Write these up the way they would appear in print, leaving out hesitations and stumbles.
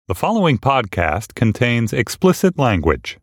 The following podcast contains explicit language.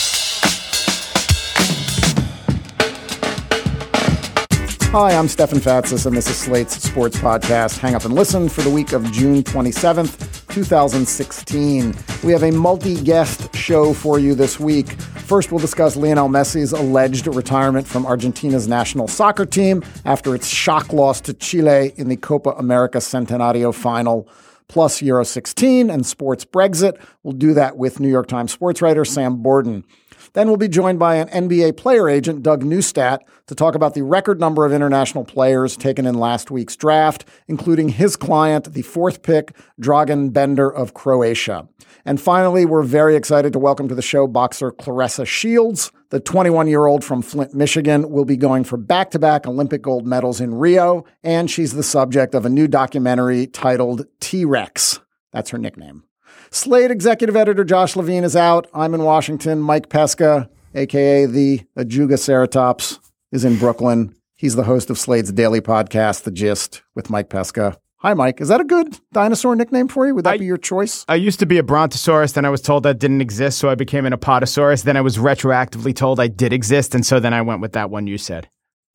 Hi, I'm Stefan Fatsis, and this is Slate's sports podcast, Hang Up and Listen, for the week of June 27th, 2016. We have a multi-guest show for you this week. First, we'll discuss Lionel Messi's alleged retirement from Argentina's national soccer team after its shock loss to Chile in the Copa America Centenario final, plus Euro 16 and sports Brexit. We'll do that with New York Times sports writer Sam Borden. Then we'll be joined by an NBA player agent, Doug Neustadt, to talk about the record number of international players taken in last week's draft, including his client, the fourth pick, Dragan Bender of Croatia. And finally, we're very excited to welcome to the show boxer Claressa Shields. The 21-year-old from Flint, Michigan, will be going for back-to-back Olympic gold medals in Rio, and she's the subject of a new documentary titled T-Rex. That's her nickname. Slate executive editor Josh Levine is out. I'm in Washington. Mike Pesca, a.k.a. the Ajuga-Ceratops, is in Brooklyn. He's the host of Slate's daily podcast, The Gist, with Mike Pesca. Hi, Mike. Is that a good dinosaur nickname for you? Would that be your choice? I used to be a brontosaurus, then I was told that didn't exist, so I became an apatosaurus. Then I was retroactively told I did exist, and so then I went with that one you said.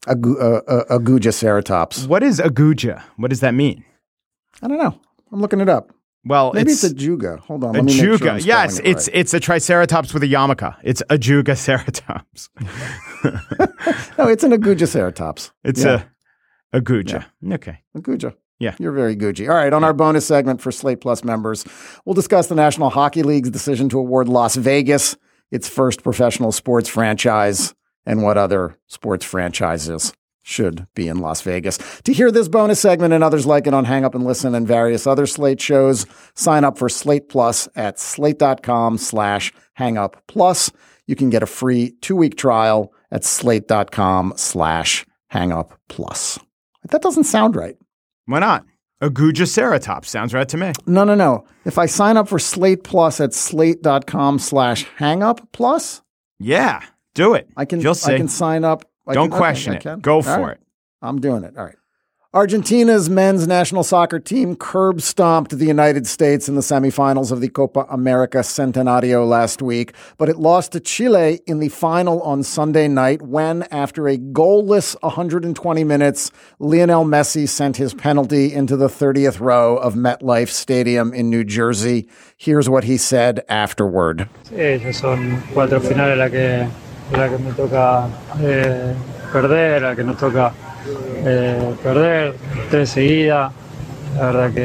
Ajuga-Ceratops. What is Aguja? What does that mean? I don't know. I'm looking it up. Well, maybe it's Ajuga. Hold on. Let me make sure yes, it's a triceratops with a yarmulke. It's Ajuga-Ceratops. No, it's an Aguja-Ceratops. It's a Aguja. Yeah. Okay. Aguja. Yeah. You're very Gucci. All right. On our bonus segment for Slate Plus members, we'll discuss the National Hockey League's decision to award Las Vegas its first professional sports franchise and what other sports franchises should be in Las Vegas. To hear this bonus segment and others like it on Hang Up and Listen and various other Slate shows, sign up for Slate Plus at slate.com/hangup+. You can get a free 2-week trial at slate.com/hangup+. That doesn't sound right. Why not? Aguja-Ceratops sounds right to me. No. If I sign up for Slate Plus at slate.com/hangup+. Yeah, do it. You'll see. I can sign up. Don't question it. Go for it. I'm doing it. All right. Argentina's men's national soccer team curb-stomped the United States in the semifinals of the Copa America Centenario last week, but it lost to Chile in the final on Sunday night when, after a goalless 120 minutes, Lionel Messi sent his penalty into the 30th row of MetLife Stadium in New Jersey. Here's what he said afterward. Sí, son 4 finales la que me toca perder, la que nos toca perder, 3 seguidas. La verdad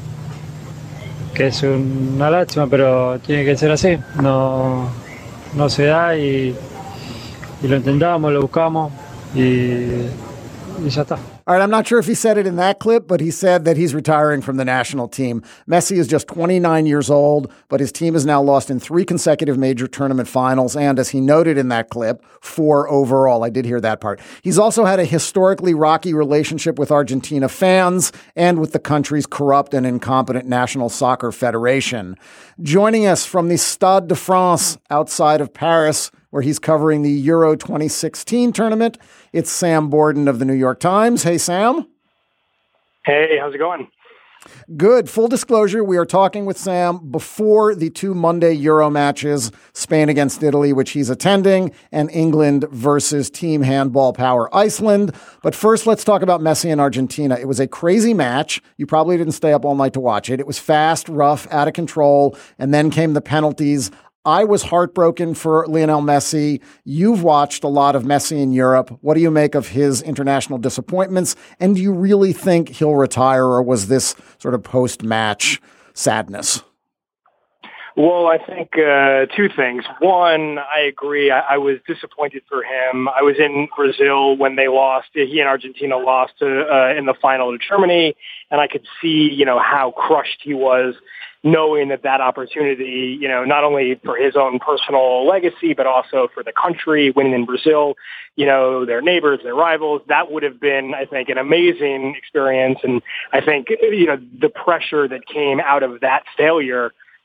que es una lástima, pero tiene que ser así. No se da y lo intentamos, lo buscamos y ya está. All right, I'm not sure if he said it in that clip, but he said that he's retiring from the national team. Messi is just 29 years old, but his team has now lost in 3 consecutive major tournament finals, and as he noted in that clip, 4 overall. I did hear that part. He's also had a historically rocky relationship with Argentina fans and with the country's corrupt and incompetent National Soccer Federation. Joining us from the Stade de France outside of Paris, where he's covering the Euro 2016 tournament, it's Sam Borden of the New York Times. Hey, Sam. Hey, how's it going? Good. Full disclosure, we are talking with Sam before the 2 Monday Euro matches, Spain against Italy, which he's attending, and England versus Team Handball Power Iceland. But first, let's talk about Messi and Argentina. It was a crazy match. You probably didn't stay up all night to watch it. It was fast, rough, out of control, and then came the penalties. I was heartbroken for Lionel Messi. You've watched a lot of Messi in Europe. What do you make of his international disappointments? And do you really think he'll retire, or was this sort of post-match sadness? Well, I think 2 things. One, I agree. I was disappointed for him. I was in Brazil when they lost. He and Argentina lost in the final to Germany, and I could see, how crushed he was, knowing that opportunity, not only for his own personal legacy, but also for the country, winning in Brazil, their neighbors, their rivals, that would have been, I think, an amazing experience. And I think, the pressure that came out of that failure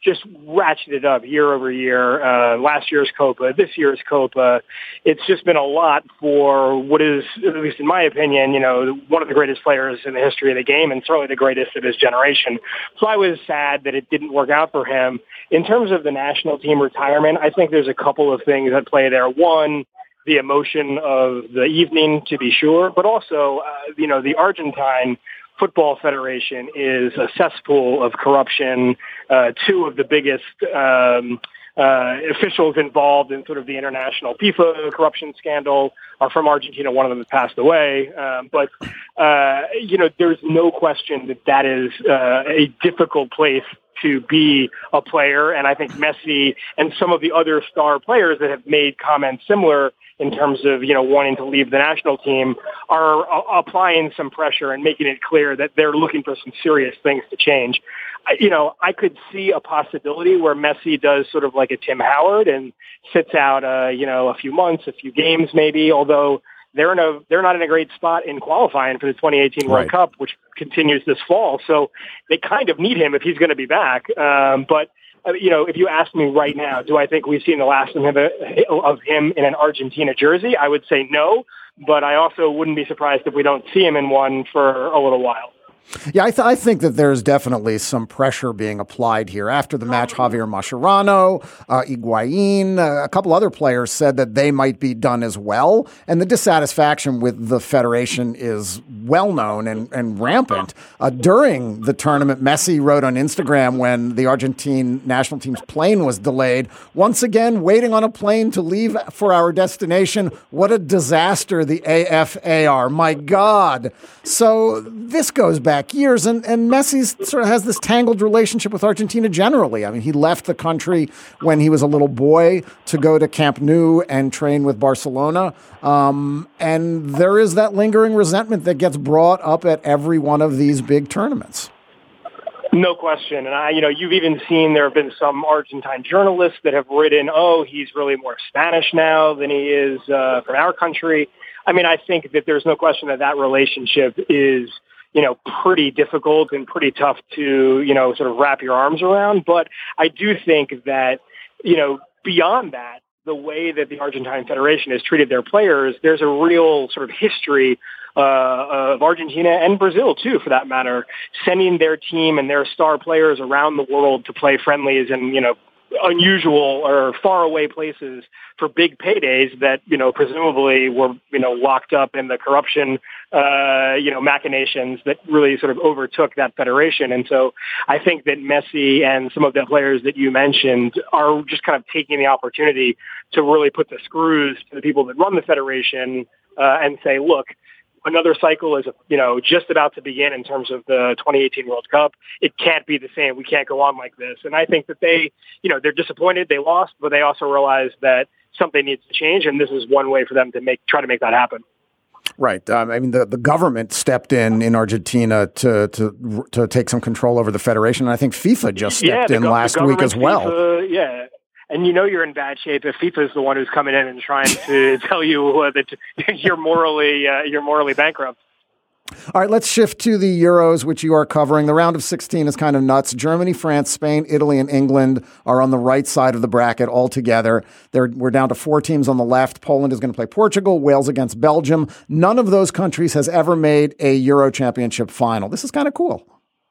just ratcheted up year over year. Last year's Copa, this year's Copa. It's just been a lot for what is, at least in my opinion, one of the greatest players in the history of the game and certainly the greatest of his generation. So I was sad that it didn't work out for him. In terms of the national team retirement, I think there's a couple of things at play there. One, the emotion of the evening, to be sure, but also, the Argentine Football Federation is a cesspool of corruption. Two of the biggest officials involved in sort of the international FIFA corruption scandal are from Argentina. One of them has passed away. But there's no question that is a difficult place to be a player. And I think Messi and some of the other star players that have made comments similar in terms of, wanting to leave the national team are applying some pressure and making it clear that they're looking for some serious things to change. I could see a possibility where Messi does sort of like a Tim Howard and sits out, a few months, a few games maybe, although they're not in a great spot in qualifying for the 2018 World Cup, which continues this fall. So they kind of need him if he's going to be back. But if you ask me right now, do I think we've seen the last of him in an Argentina jersey? I would say no, but I also wouldn't be surprised if we don't see him in one for a little while. Yeah, I think that there's definitely some pressure being applied here. After the match, Javier Mascherano, Higuain, a couple other players said that they might be done as well. And the dissatisfaction with the federation is well known and rampant. During the tournament, Messi wrote on Instagram when the Argentine national team's plane was delayed, once again, waiting on a plane to leave for our destination. What a disaster the AFA are. My God. So this goes back years, and Messi sort of has this tangled relationship with Argentina generally. I mean, he left the country when he was a little boy to go to Camp Nou and train with Barcelona, and there is that lingering resentment that gets brought up at every one of these big tournaments. No question. And you've even seen there have been some Argentine journalists that have written, he's really more Spanish now than he is from our country. I mean, I think that there's no question that relationship is pretty difficult and pretty tough to, sort of wrap your arms around. But I do think that, beyond that, the way that the Argentine Federation has treated their players, there's a real sort of history of Argentina and Brazil, too, for that matter, sending their team and their star players around the world to play friendlies and, unusual or faraway places for big paydays that, presumably were, locked up in the corruption, machinations that really sort of overtook that federation. And so I think that Messi and some of the players that you mentioned are just kind of taking the opportunity to really put the screws to the people that run the federation and say, look, another cycle is, just about to begin in terms of the 2018 World Cup. It can't be the same. We can't go on like this. And I think that they, they're disappointed. They lost, but they also realize that something needs to change, and this is one way for them to try to make that happen. Right. I mean, the government stepped in Argentina to take some control over the federation. And I think FIFA just stepped in last week as well. FIFA, and you're in bad shape if FIFA is the one who's coming in and trying to tell you that you're morally bankrupt. All right, let's shift to the Euros, which you are covering. The round of 16 is kind of nuts. Germany, France, Spain, Italy, and England are on the right side of the bracket altogether. We're down to 4 teams on the left. Poland is going to play Portugal, Wales against Belgium. None of those countries has ever made a Euro Championship final. This is kind of cool.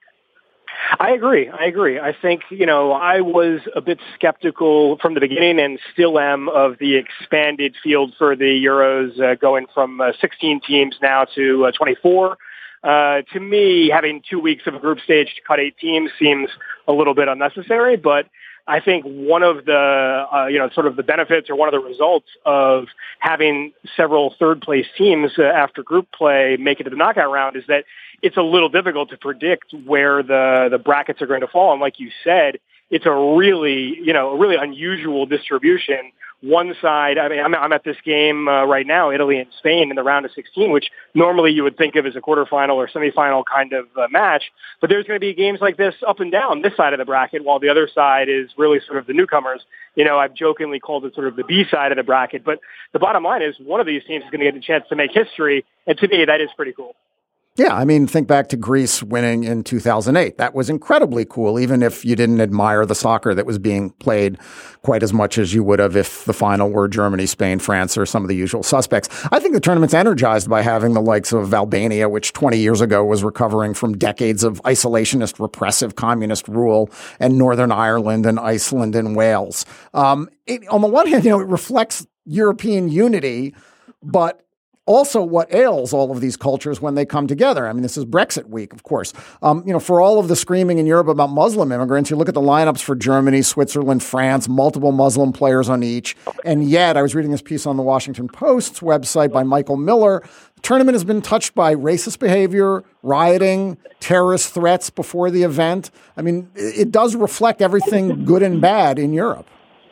I agree. I think, I was a bit skeptical from the beginning and still am of the expanded field for the Euros going from 16 teams now to 24. To me, having 2 weeks of a group stage to cut 8 teams seems a little bit unnecessary, but I think one of the, sort of the benefits or one of the results of having several third-place teams after group play make it to the knockout round is that it's a little difficult to predict where the brackets are going to fall. And like you said, it's a really unusual distribution. One side, I mean, I'm at this game right now, Italy and Spain in the round of 16, which normally you would think of as a quarterfinal or semifinal kind of match. But there's going to be games like this up and down this side of the bracket, while the other side is really sort of the newcomers. I've jokingly called it sort of the B side of the bracket. But the bottom line is one of these teams is going to get a chance to make history. And to me, that is pretty cool. Yeah, I mean, think back to Greece winning in 2008. That was incredibly cool, even if you didn't admire the soccer that was being played quite as much as you would have if the final were Germany, Spain, France, or some of the usual suspects. I think the tournament's energized by having the likes of Albania, which 20 years ago was recovering from decades of isolationist, repressive communist rule, and Northern Ireland and Iceland and Wales. On the one hand, it reflects European unity, but also what ails all of these cultures when they come together. I mean, this is Brexit week, of course. For all of the screaming in Europe about Muslim immigrants, you look at the lineups for Germany, Switzerland, France, multiple Muslim players on each. And yet, I was reading this piece on the Washington Post's website by Michael Miller. The tournament has been touched by racist behavior, rioting, terrorist threats before the event. I mean, it does reflect everything good and bad in Europe.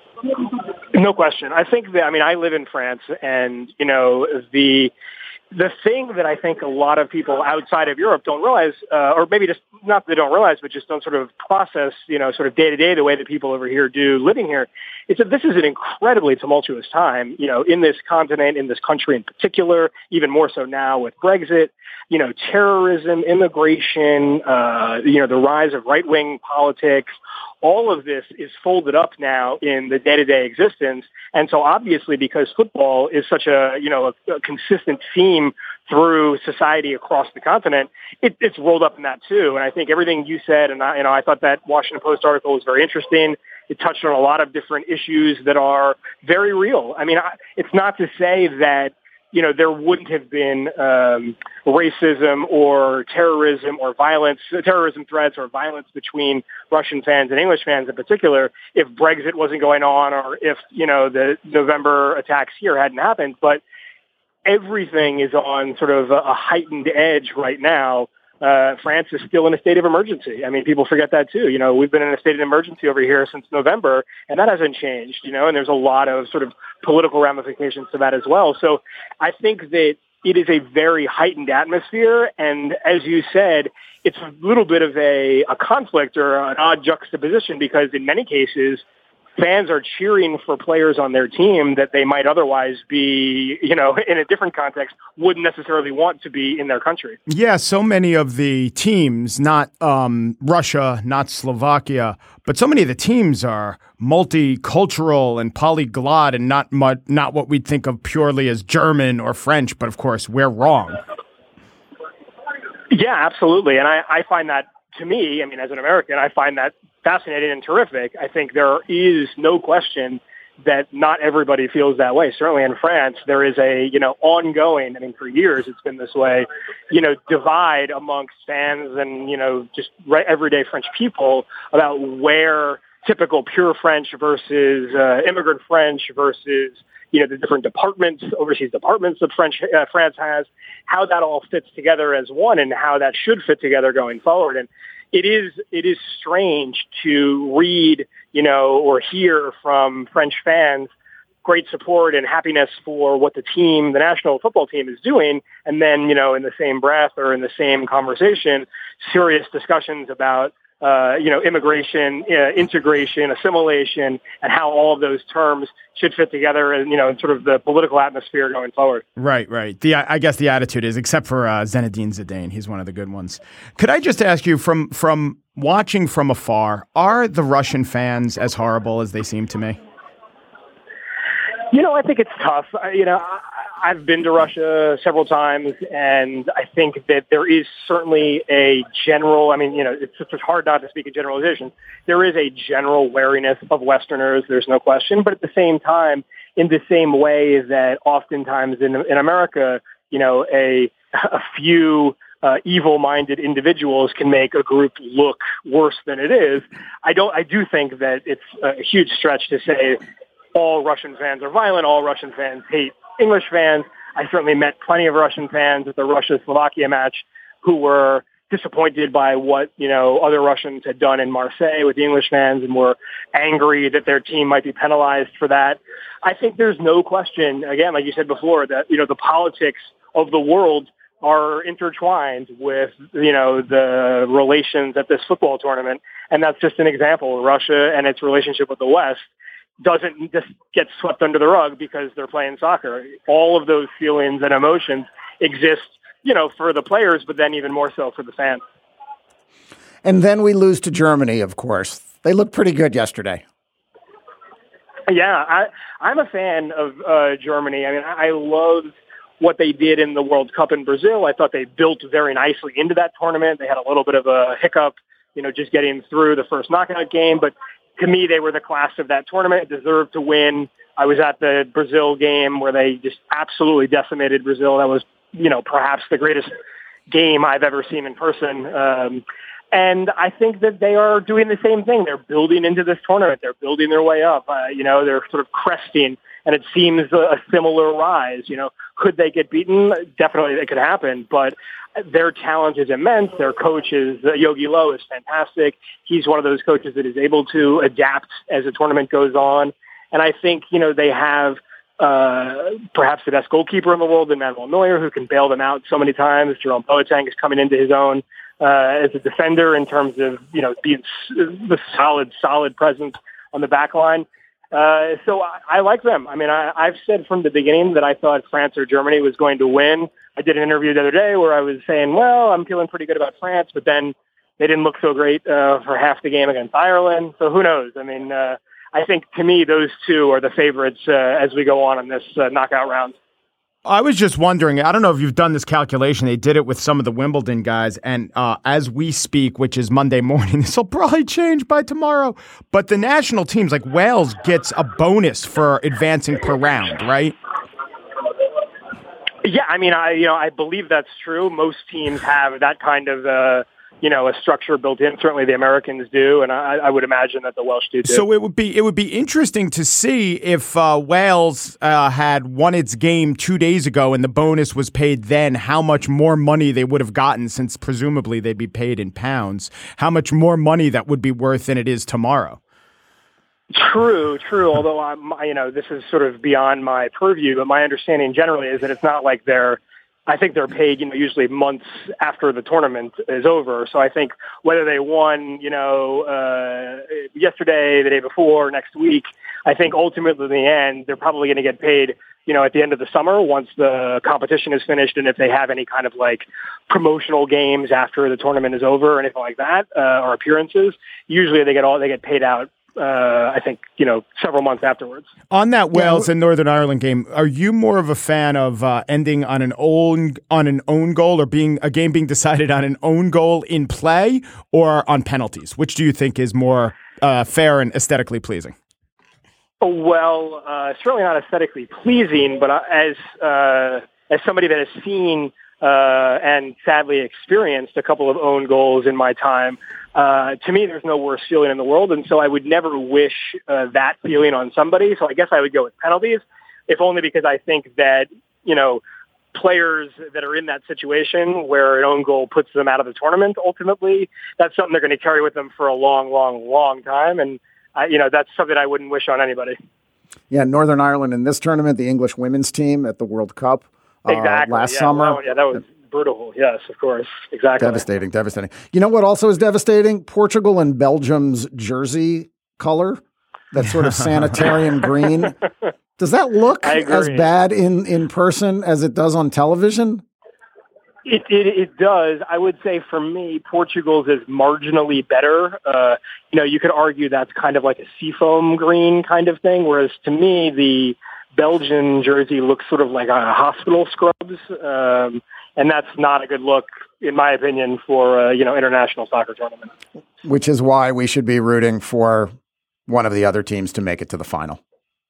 No question. I think that, I live in France, and, the thing that I think a lot of people outside of Europe don't realize, or maybe just not that they don't realize, but just don't sort of process, sort of day to day the way that people over here do living here, is that this is an incredibly tumultuous time, in this continent, in this country in particular, even more so now with Brexit, terrorism, immigration, the rise of right-wing politics. All of this is folded up now in the day-to-day existence. And so obviously, because football is such a consistent theme through society across the continent, it's rolled up in that too. And I think everything you said, and I thought that Washington Post article was very interesting. It touched on a lot of different issues that are very real. It's not to say that there wouldn't have been racism or terrorism or violence, terrorism threats or violence between Russian fans and English fans in particular if Brexit wasn't going on or if, the November attacks here hadn't happened. But everything is on sort of a heightened edge right now. France is still in a state of emergency. People forget that too. We've been in a state of emergency over here since November, and that hasn't changed, and there's a lot of sort of political ramifications to that as well. So I think that it is a very heightened atmosphere. And as you said, it's a little bit of a conflict or an odd juxtaposition because in many cases, fans are cheering for players on their team that they might otherwise be, in a different context, wouldn't necessarily want to be in their country. Yeah, so many of the teams, not Russia, not Slovakia, but so many of the teams are multicultural and polyglot and not what we'd think of purely as German or French. But of course, we're wrong. Yeah, absolutely. And I find that, to me, as an American, I find that fascinating and terrific. I think there is no question that not everybody feels that way. Certainly in France, there is a, ongoing, for years it's been this way, divide amongst fans and, just everyday French people about where typical pure French versus immigrant French versus, the different departments, overseas departments that France has, how that all fits together as one and how that should fit together going forward. And it is strange to read, or hear from French fans great support and happiness for what the national football team is doing. And then, in the same breath or in the same conversation, serious discussions about, immigration, integration, assimilation, and how all of those terms should fit together and, in sort of the political atmosphere going forward. Right. I guess the attitude is, except for Zinedine Zidane, he's one of the good ones. Could I just ask you, from watching from afar, are the Russian fans as horrible as they seem to me? I think it's tough. I've been to Russia several times, and I think that there is certainly a general, it's hard not to speak in generalization. There is a general wariness of Westerners, there's no question. But at the same time, in the same way that oftentimes in America, a few evil-minded individuals can make a group look worse than it is, I do think that it's a huge stretch to say all Russian fans are violent, all Russian fans hate English fans. I certainly met plenty of Russian fans at the Russia-Slovakia match who were disappointed by what, other Russians had done in Marseille with the English fans and were angry that their team might be penalized for that. I think there's no question, again, like you said before, that, the politics of the world are intertwined with, the relations at this football tournament. And that's just an example. Russia and its relationship with the West doesn't just get swept under the rug because they're playing soccer. All of those feelings and emotions exist for the players, but then even more so for the fans. And then we lose to Germany, of course. They looked pretty good yesterday. Yeah, I'm a fan of Germany. I mean, I loved what they did in the World Cup in Brazil. I thought they built very nicely into that tournament. They had a little bit of a hiccup, just getting through the first knockout game. But to me, they were the class of that tournament, deserved to win. I was at the Brazil game where they just absolutely decimated Brazil. That was, perhaps the greatest game I've ever seen in person. And I think that they are doing the same thing. They're building into this tournament. They're building their way up. They're sort of cresting, and it seems a similar rise. Could they get beaten? Definitely it could happen, but their talent is immense. Their coach is Yogi Low is fantastic. He's one of those coaches that is able to adapt as the tournament goes on. And I think, they have perhaps the best goalkeeper in the world in Manuel Neuer, who can bail them out so many times. Jerome Boateng is coming into his own as a defender in terms of, being the solid presence on the back line. So I like them. I mean, I've said from the beginning that I thought France or Germany was going to win. I did an interview the other day where I was saying, well, I'm feeling pretty good about France, but then they didn't look so great for half the game against Ireland. So who knows? I mean, I think to me, those two are the favorites as we go on in this knockout round. I was just wondering, I don't know if you've done this calculation. They did it with some of the Wimbledon guys. And as we speak, which is Monday morning, this will probably change by tomorrow. But the national teams, like Wales, gets a bonus for advancing per round, right? Yeah, I mean, I believe that's true. Most teams have that kind of a structure built in. Certainly the Americans do, and I would imagine that the Welsh do too. So it would be interesting to see if Wales had won its game 2 days ago and the bonus was paid then, how much more money they would have gotten, since presumably they'd be paid in pounds, how much more money that would be worth than it is tomorrow. True. Although this is sort of beyond my purview, but my understanding generally is that it's not like I think they're paid, usually months after the tournament is over. So I think whether they won, yesterday, the day before, next week, I think ultimately in the end, they're probably going to get paid, at the end of the summer once the competition is finished. And if they have any kind of like promotional games after the tournament is over or anything like that, or appearances, usually they get paid out. I think, several months afterwards. On that Wales and Northern Ireland game, are you more of a fan of ending on an own goal, or being a game being decided on an own goal in play, or on penalties? Which do you think is more fair and aesthetically pleasing? Well, certainly not aesthetically pleasing, but as somebody that has seen and sadly experienced a couple of own goals in my time, to me, there's no worse feeling in the world. And so I would never wish that feeling on somebody. So I guess I would go with penalties, if only because I think that, players that are in that situation where an own goal puts them out of the tournament, ultimately, that's something they're going to carry with them for a long, long, long time. And, that's something I wouldn't wish on anybody. Yeah, Northern Ireland in this tournament, the English women's team at the World Cup last summer. That was brutal. Yes, of course. Exactly. Devastating. You know what also is devastating? Portugal and Belgium's jersey color, that sort of sanitarium green. Does that look as bad in person as it does on television? It does. I would say for me, Portugal's is marginally better. You could argue that's kind of like a seafoam green kind of thing, whereas to me, the Belgian jersey looks sort of like a hospital scrubs. And that's not a good look, in my opinion, for international soccer tournament. Which is why we should be rooting for one of the other teams to make it to the final.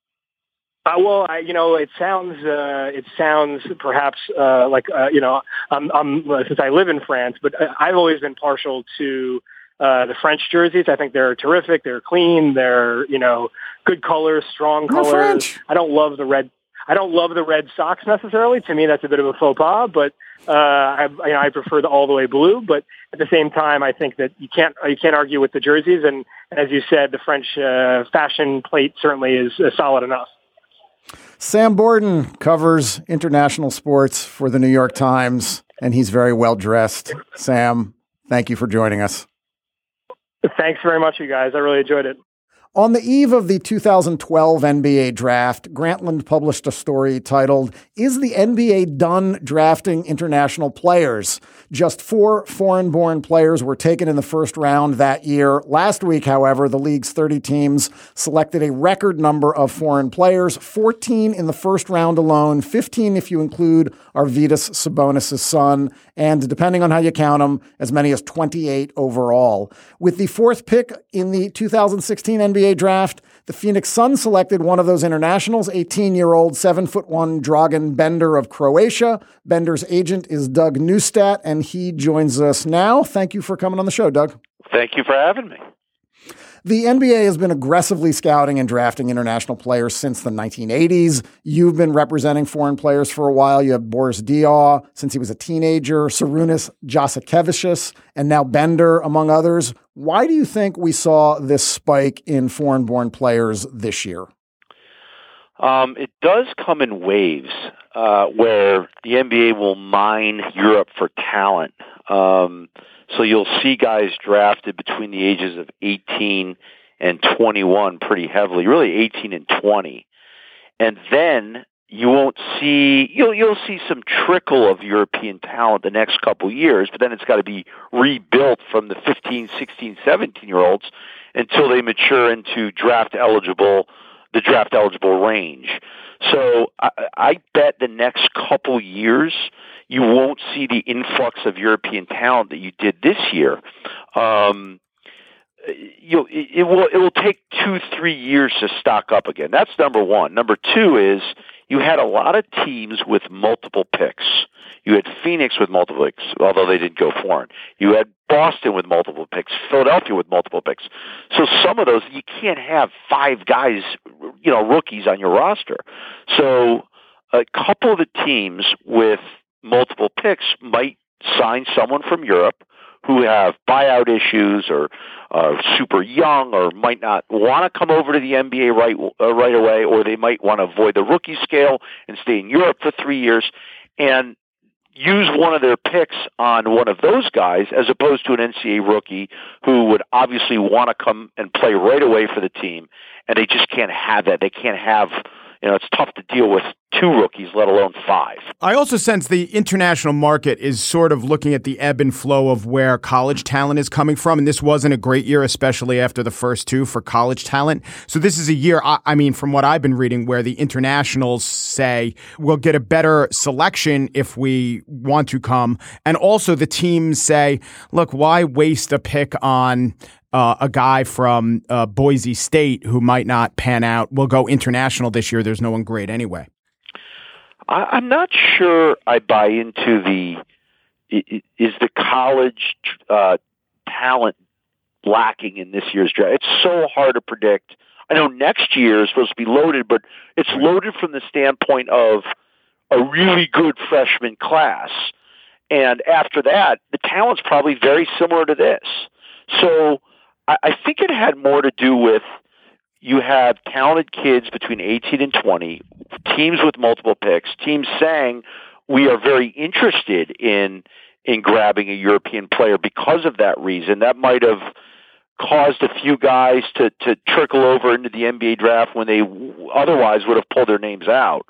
It sounds perhaps like I'm since I live in France, but I've always been partial to the French jerseys. I think they're terrific. They're clean. They're good colors, strong colors. French. I don't love the red socks necessarily. To me, that's a bit of a faux pas, but I prefer the all the way blue. But at the same time, I think that you can't argue with the jerseys. And as you said, the French fashion plate certainly is solid enough. Sam Borden covers international sports for the New York Times, and he's very well dressed. Sam, thank you for joining us. Thanks very much, you guys. I really enjoyed it. On the eve of the 2012 NBA draft, Grantland published a story titled, "Is the NBA Done Drafting International Players?" Just 4 foreign-born players were taken in the first round that year. Last week, however, the league's 30 teams selected a record number of foreign players, 14 in the first round alone, 15 if you include Arvydas Sabonis' son, and depending on how you count them, as many as 28 overall. With the 4th pick in the 2016 NBA draft, the Phoenix Suns selected one of those internationals, 18-year-old 7'1" Dragan Bender of Croatia. Bender's agent is Doug Neustadt, and he joins us now. Thank you for coming on the show, Doug. Thank you for having me. The NBA has been aggressively scouting and drafting international players since the 1980s. You've been representing foreign players for a while. You have Boris Diaw since he was a teenager, Sarunas Jasikevičius, and now Bender, among others. Why do you think we saw this spike in foreign-born players this year? It does come in waves where the NBA will mine Europe for talent. So you'll see guys drafted between the ages of 18 and 21 pretty heavily, really 18 and 20. And then you won't see, you'll see some trickle of European talent the next couple years, but then it's got to be rebuilt from the 15, 16, 17-year-olds until they mature into the draft eligible range. So I bet the next couple years you won't see the influx of European talent that you did this year. It will take 2-3 years to stock up again. That's number one. Number two is you had a lot of teams with multiple picks. You had Phoenix with multiple picks, although they didn't go foreign. You had Boston with multiple picks, Philadelphia with multiple picks. So some of those, you can't have 5 guys, rookies on your roster. So a couple of the teams with multiple picks might sign someone from Europe who have buyout issues or are super young or might not want to come over to the NBA right away, or they might want to avoid the rookie scale and stay in Europe for 3 years and use one of their picks on one of those guys as opposed to an NCAA rookie who would obviously want to come and play right away for the team, and they just can't have that. They can't have, it's tough to deal with 2 rookies, let alone 5. I also sense the international market is sort of looking at the ebb and flow of where college talent is coming from. And this wasn't a great year, especially after the first 2 for college talent. So this is a year, from what I've been reading, where the internationals say we'll get a better selection if we want to come. And also the teams say, look, why waste a pick on a guy from Boise State who might not pan out? We'll go international this year. There's no one great anyway. I'm not sure I buy into is the college talent lacking in this year's draft. It's so hard to predict. I know next year is supposed to be loaded, but it's loaded from the standpoint of a really good freshman class. And after that, the talent's probably very similar to this. So I think it had more to do with you have talented kids between 18 and 20, teams with multiple picks, teams saying we are very interested in grabbing a European player because of that reason. That might have caused a few guys to trickle over into the NBA draft when they otherwise would have pulled their names out.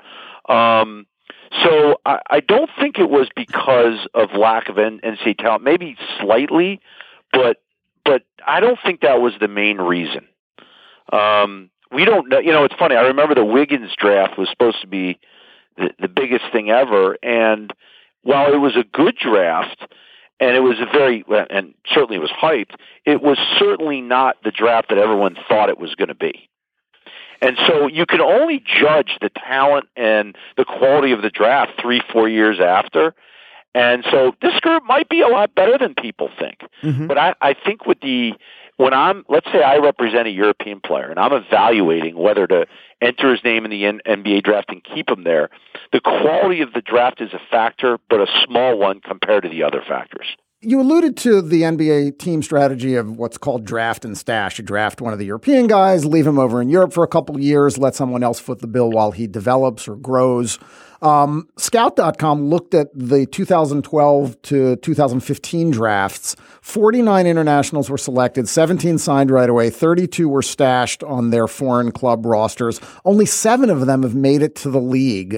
So I don't think it was because of lack of NCAA talent, maybe slightly, but I don't think that was the main reason. We don't know. It's funny. I remember the Wiggins draft was supposed to be the biggest thing ever. And while it was a good draft and it was and certainly it was hyped, it was certainly not the draft that everyone thought it was going to be. And so you can only judge the talent and the quality of the draft 3-4 years after. And so this group might be a lot better than people think. Mm-hmm. But I think let's say I represent a European player and I'm evaluating whether to enter his name in the NBA draft and keep him there, the quality of the draft is a factor, but a small one compared to the other factors. You alluded to the NBA team strategy of what's called draft and stash. You draft one of the European guys, leave him over in Europe for a couple of years, let someone else foot the bill while he develops or grows. Scout.com looked at the 2012 to 2015 drafts. 49 internationals were selected, 17 signed right away, 32 were stashed on their foreign club rosters. Only 7 of them have made it to the league.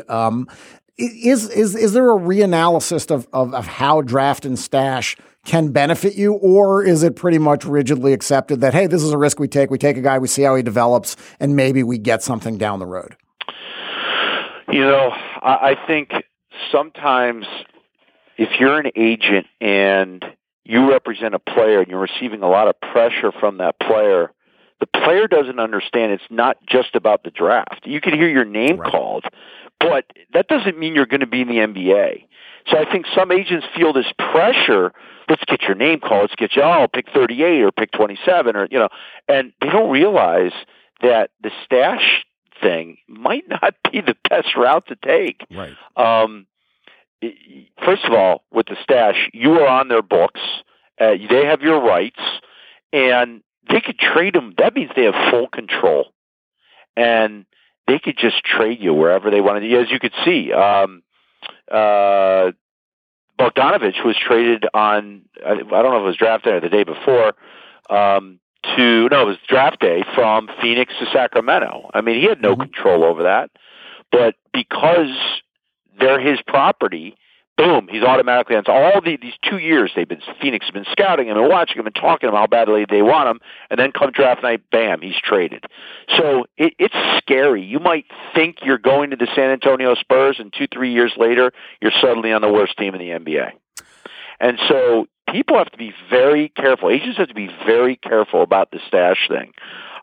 Is there a reanalysis of how draft and stash can benefit you, or is it pretty much rigidly accepted that, hey, this is a risk we take a guy, we see how he develops, and maybe we get something down the road? I think sometimes if you're an agent and you represent a player and you're receiving a lot of pressure from that player, the player doesn't understand it's not just about the draft. You can hear your name called, but that doesn't mean you're going to be in the NBA. So I think some agents feel this pressure. Let's get your name called. Let's get you, pick 38 or pick 27 or, and they don't realize that the stash thing might not be the best route to take. Right. First of all, with the stash, you are on their books. They have your rights, and they could trade them. That means they have full control, and they could just trade you wherever they wanted. As you could see, Bogdanovich was traded on, I don't know if it was draft day or the day before, it was draft day, from Phoenix to Sacramento. I mean, he had no control over that, but because they're his property, boom, he's automatically on. All these 2 years, Phoenix has been scouting him and watching him and talking to him how badly they want him, and then come draft night, bam, he's traded. So it's scary. You might think you're going to the San Antonio Spurs, and 2-3 years later, you're suddenly on the worst team in the NBA. And so people have to be very careful. Agents have to be very careful about the stash thing.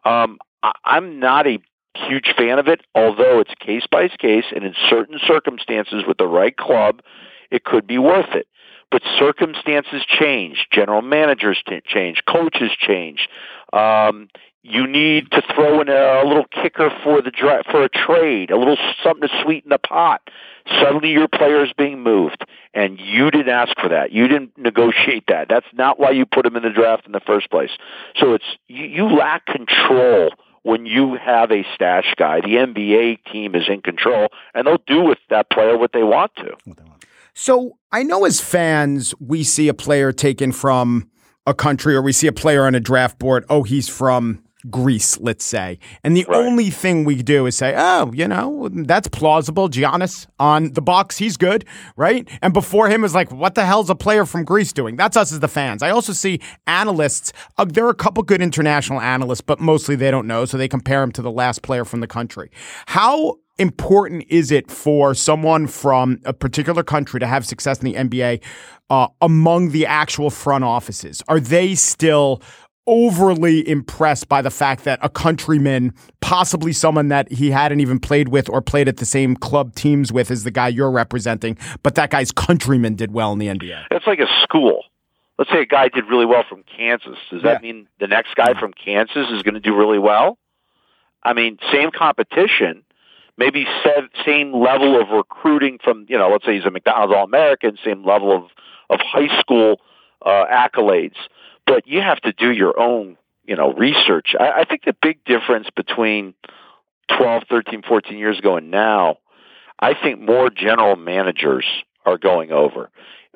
I'm not a huge fan of it, although it's case by case, and in certain circumstances with the right club, it could be worth it. But circumstances change. General managers change. Coaches change. You need to throw in a little kicker for a trade, a little something to sweeten the pot. Suddenly your player is being moved, and you didn't ask for that. You didn't negotiate that. That's not why you put him in the draft in the first place. So you lack control when you have a stash guy. The NBA team is in control, and they'll do with that player what they want to. So I know as fans, we see a player taken from a country, or we see a player on a draft board. Oh, he's from Greece, let's say. And the only thing we do is say, that's plausible. Giannis on the Bucks, he's good, right? And before him is like, what the hell's a player from Greece doing? That's us as the fans. I also see analysts. There are a couple good international analysts, but mostly they don't know, so they compare him to the last player from the country. How important is it for someone from a particular country to have success in the NBA among the actual front offices? Are they still overly impressed by the fact that a countryman, possibly someone that he hadn't even played with or played at the same club teams with as the guy you're representing, but that guy's countryman did well in the NBA? It's like a school. Let's say a guy did really well from Kansas. Does that mean the next guy from Kansas is going to do really well? I mean, same competition, maybe same level of recruiting from, let's say he's a McDonald's All-American, same level of high school accolades. But you have to do your own, research. I think the big difference between 12, 13, 14 years ago and now, I think more general managers are going over.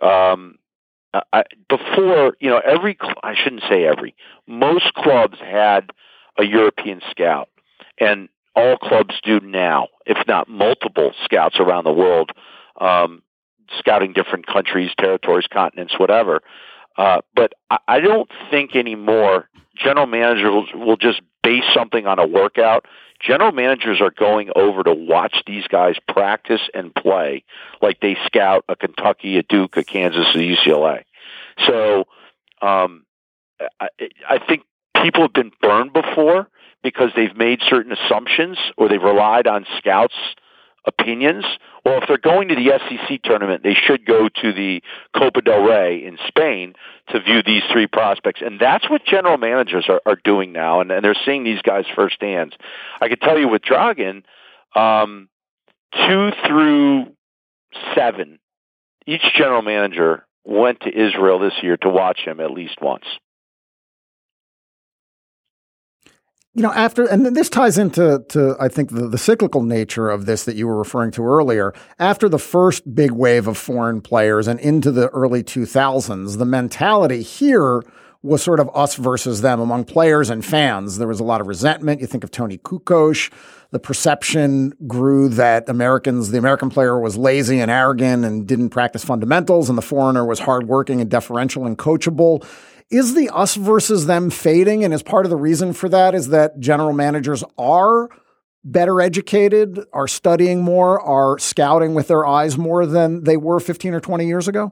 Before, I shouldn't say every, most clubs had a European scout, and all clubs do now, if not multiple scouts around the world, scouting different countries, territories, continents, whatever. But I don't think anymore general managers will just base something on a workout. General managers are going over to watch these guys practice and play like they scout a Kentucky, a Duke, a Kansas, a UCLA. So I think people have been burned before because they've made certain assumptions or they've relied on scouts' opinions. Well, if they're going to the SEC tournament, they should go to the Copa del Rey in Spain to view these 3 prospects. And that's what general managers are doing now, and they're seeing these guys firsthand. I can tell you with Dragan, 2 through 7, each general manager went to Israel this year to watch him at least once. And this ties into I think the cyclical nature of this that you were referring to earlier. After the first big wave of foreign players and into the early 2000s, the mentality here was sort of us versus them among players and fans. There was a lot of resentment. You think of Tony Kukoc. The perception grew that the American player was lazy and arrogant and didn't practice fundamentals, and the foreigner was hardworking and deferential and coachable. Is the us versus them fading? And is part of the reason for that is that general managers are better educated, are studying more, are scouting with their eyes more than they were 15 or 20 years ago?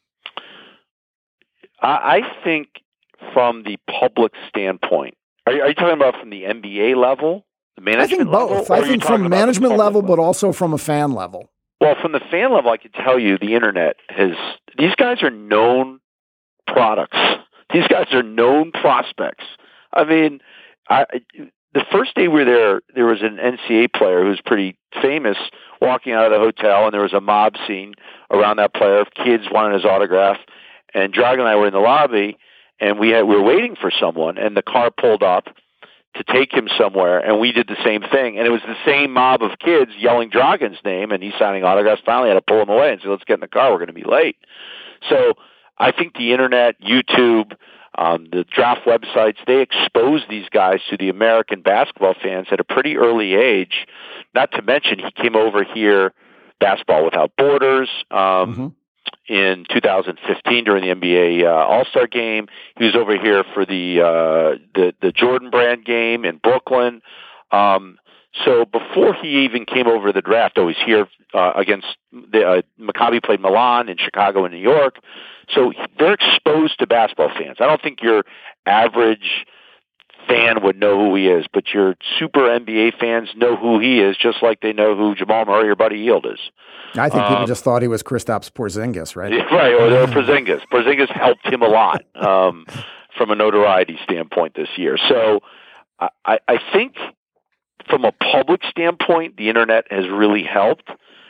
I think from the public standpoint, are you talking about from the NBA level, the management level? I think both. I think from management level, but also from a fan level. Well, from the fan level, I can tell you the internet these guys are known products. These guys are known prospects. I mean, the first day we were there was an NCAA player who was pretty famous walking out of the hotel, and there was a mob scene around that player. Kids wanted his autograph, and Dragan and I were in the lobby, and we were waiting for someone, and the car pulled up to take him somewhere, and we did the same thing. And it was the same mob of kids yelling Dragan's name, and he's signing autographs. Finally, I had to pull him away and say, let's get in the car. We're going to be late. So I think the internet, YouTube, the draft websites, they expose these guys to the American basketball fans at a pretty early age. Not to mention, he came over here, Basketball Without Borders, in 2015 during the NBA All-Star Game. He was over here for the Jordan Brand game in Brooklyn. So before he even came over to the draft, he's here against Maccabi played Milan in Chicago and New York. So they're exposed to basketball fans. I don't think your average fan would know who he is, but your super NBA fans know who he is, just like they know who Jamal Murray or Buddy Hield is. I think people just thought he was Kristaps Porzingis, right? Right, or they're Porzingis. Porzingis helped him a lot from a notoriety standpoint this year. So I think from a public standpoint, the internet has really helped.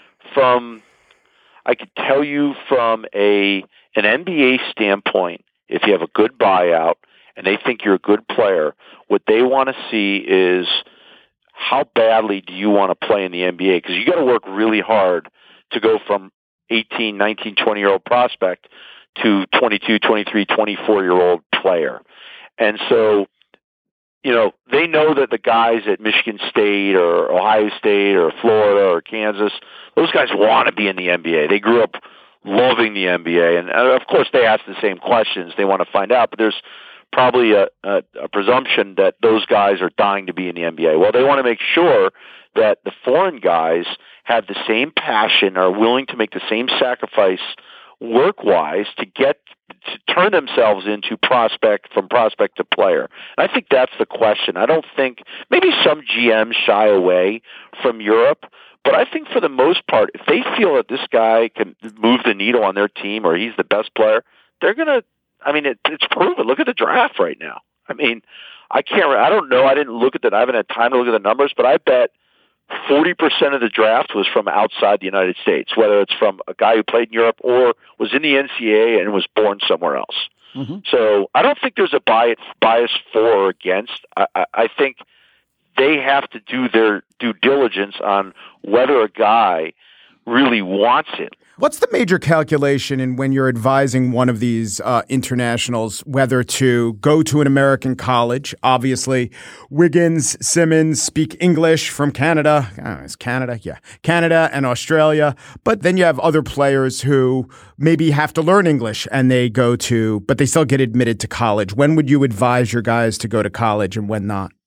I could tell you from an NBA standpoint, if you have a good buyout and they think you're a good player, what they want to see is how badly do you want to play in the NBA? Because you got to work really hard to go from 18, 19, 20-year-old prospect to 22, 23, 24-year-old player. And so, they know that the guys at Michigan State or Ohio State or Florida or Kansas, those guys want to be in the NBA. They grew up loving the NBA. And, of course, they ask the same questions. They want to find out. But there's probably a presumption that those guys are dying to be in the NBA. Well, they want to make sure that the foreign guys have the same passion, are willing to make the same sacrifice work-wise to turn themselves into prospect to player. And I think that's the question. I don't think maybe some GMs shy away from Europe, but I think for the most part, if they feel that this guy can move the needle on their team or he's the best player, they're going to, it's proven. Look at the draft right now. I don't know. I didn't look at that. I haven't had time to look at the numbers, but I bet 40% of the draft was from outside the United States, whether it's from a guy who played in Europe or was in the NCAA and was born somewhere else. Mm-hmm. So I don't think there's a bias for or against. I think they have to do their due diligence on whether a guy really wants it. What's the major calculation in when you're advising one of these internationals whether to go to an American college? Obviously, Wiggins, Simmons speak English from Canada. It's Canada, yeah. Canada and Australia. But then you have other players who maybe have to learn English and but they still get admitted to college. When would you advise your guys to go to college and when not?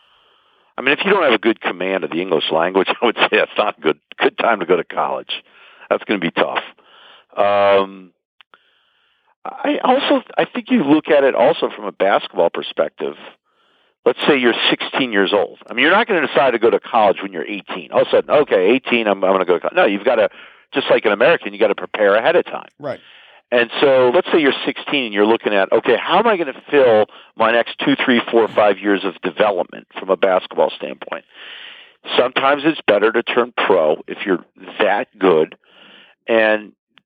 If you don't have a good command of the English language, I would say that's not a good time to go to college. That's going to be tough. I think you look at it also from a basketball perspective. Let's say you're 16 years old. You're not going to decide to go to college when you're 18. All of a sudden, okay, 18, I'm going to go to college. No, you've got to, just like an American, you got to prepare ahead of time. Right. And so let's say you're 16 and you're looking at, okay, how am I going to fill my next 2, 3, 4, 5 years of development from a basketball standpoint? Sometimes it's better to turn pro if you're that good and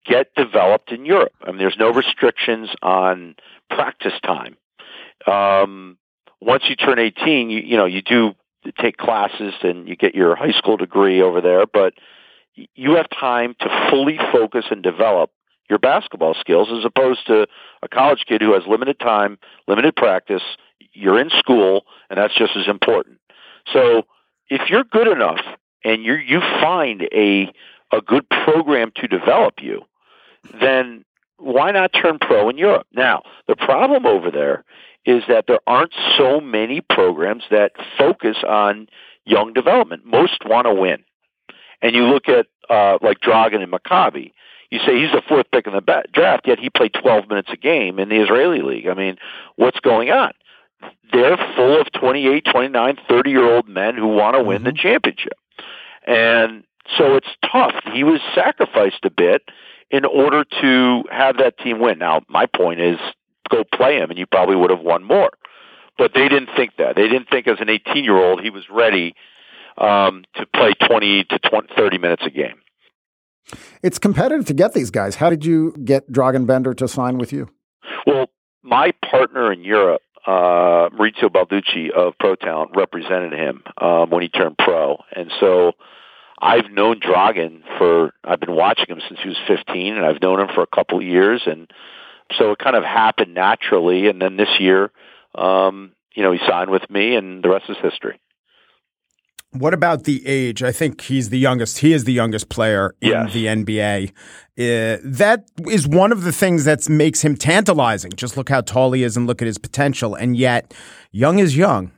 get developed in Europe. I mean, there's no restrictions on practice time. Once you turn 18, you do take classes and you get your high school degree over there, but you have time to fully focus and develop your basketball skills as opposed to a college kid who has limited time, limited practice. You're in school, and that's just as important. So if you're good enough and you find a good program to develop you, then why not turn pro in Europe? Now, the problem over there is that there aren't so many programs that focus on young development. Most want to win. And you look at like Dragan and Maccabi, you say he's the fourth pick in the draft, yet he played 12 minutes a game in the Israeli league. I mean, what's going on? They're full of 28, 29, 30-year-old men who want to win the championship. And so it's tough. He was sacrificed a bit in order to have that team win. Now, my point is, go play him, and you probably would have won more. But they didn't think that. They didn't think as an 18-year-old he was ready to play 20 to 30 minutes a game. It's competitive to get these guys. How did you get Dragan Bender to sign with you? Well, my partner in Europe, Maurizio Balducci of Pro Talent, represented him when he turned pro. And so I've known Dragan I've been watching him since he was 15, and I've known him for a couple of years. And so it kind of happened naturally. And then this year, he signed with me, and the rest is history. What about the age? I think he's the youngest. He is the youngest player in the NBA. That is one of the things that makes him tantalizing. Just look how tall he is and look at his potential. And yet, young is young.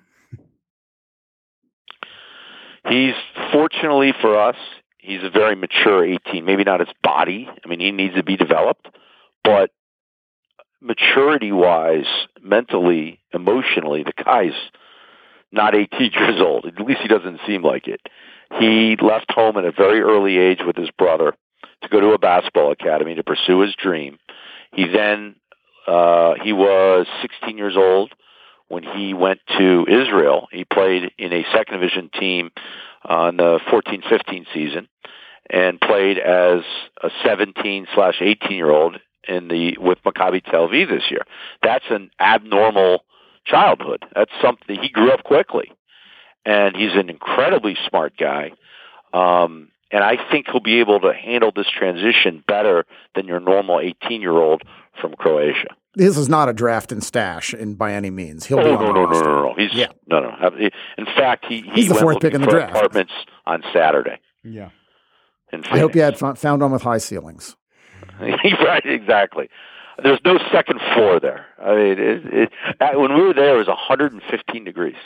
He's, fortunately for us, he's a very mature 18. Maybe not his body. I mean, he needs to be developed. But maturity-wise, mentally, emotionally, the guy's not 18 years old. At least he doesn't seem like it. He left home at a very early age with his brother to go to a basketball academy to pursue his dream. He then, he was 16 years old when he went to Israel. He played in a second division team on the 14-15 season and played as a 17/18-year-old with Maccabi Tel Aviv this year. That's an abnormal childhood. That's something. He grew up quickly, and he's an incredibly smart guy. And I think he'll be able to handle this transition better than your normal 18-year-old from Croatia. This is not a draft and stash by any means. He'll be on the roster. No. He's no. In fact, he's the fourth pick in the draft. Apartments on Saturday. Yeah. I hope you had found one with high ceilings. Right, exactly. There's no second floor there. I mean, when we were there, it was 115 degrees.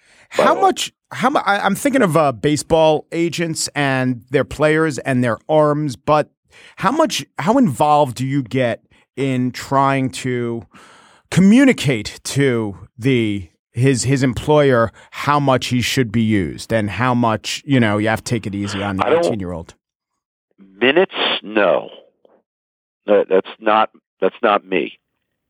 I'm thinking of baseball agents and their players and their arms, but how involved do you get in trying to communicate to his employer how much he should be used and how much, you have to take it easy on the 18-year-old? Minutes? No. That's not me.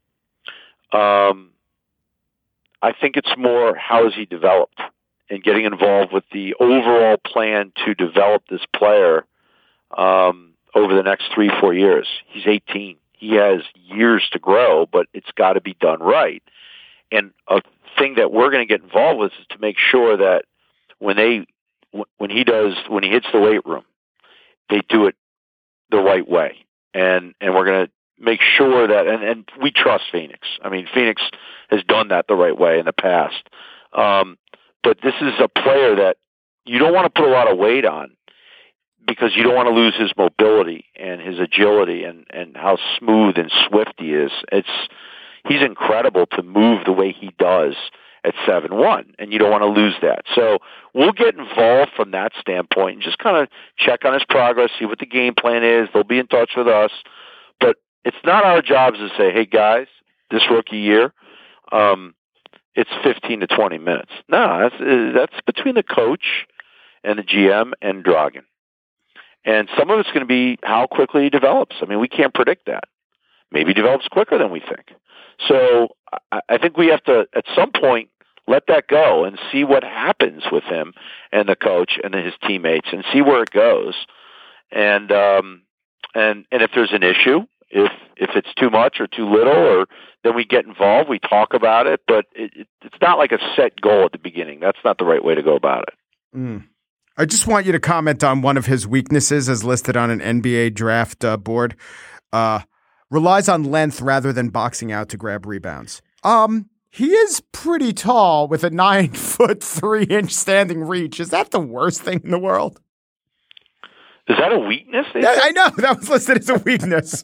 I think it's more how is he developed and getting involved with the overall plan to develop this player over the next 3-4 years. He's 18. He has years to grow, but it's got to be done right. And a thing that we're going to get involved with is to make sure that when he hits the weight room, they do it the right way. And we're going to make sure that, and we trust Phoenix. I mean, Phoenix has done that the right way in the past. But this is a player that you don't want to put a lot of weight on because you don't want to lose his mobility and his agility and how smooth and swift he is. He's incredible to move the way he does at 7'1", and you don't want to lose that. So we'll get involved from that standpoint and just kind of check on his progress, see what the game plan is. They'll be in touch with us. But it's not our job to say, hey, guys, this rookie year, it's 15 to 20 minutes. No, that's between the coach and the GM and Dragan. And some of it's going to be how quickly he develops. I mean, we can't predict that. Maybe he develops quicker than we think. So I think we have to, at some point, let that go and see what happens with him and the coach and his teammates and see where it goes. And And if there's an issue, if it's too much or too little, or then we get involved, we talk about it. But it's not like a set goal at the beginning. That's not the right way to go about it. Mm. I just want you to comment on one of his weaknesses as listed on an NBA draft board. Relies on length rather than boxing out to grab rebounds. He is pretty tall with a 9'3" standing reach. Is that the worst thing in the world? Is that a weakness? I know that was listed as a weakness.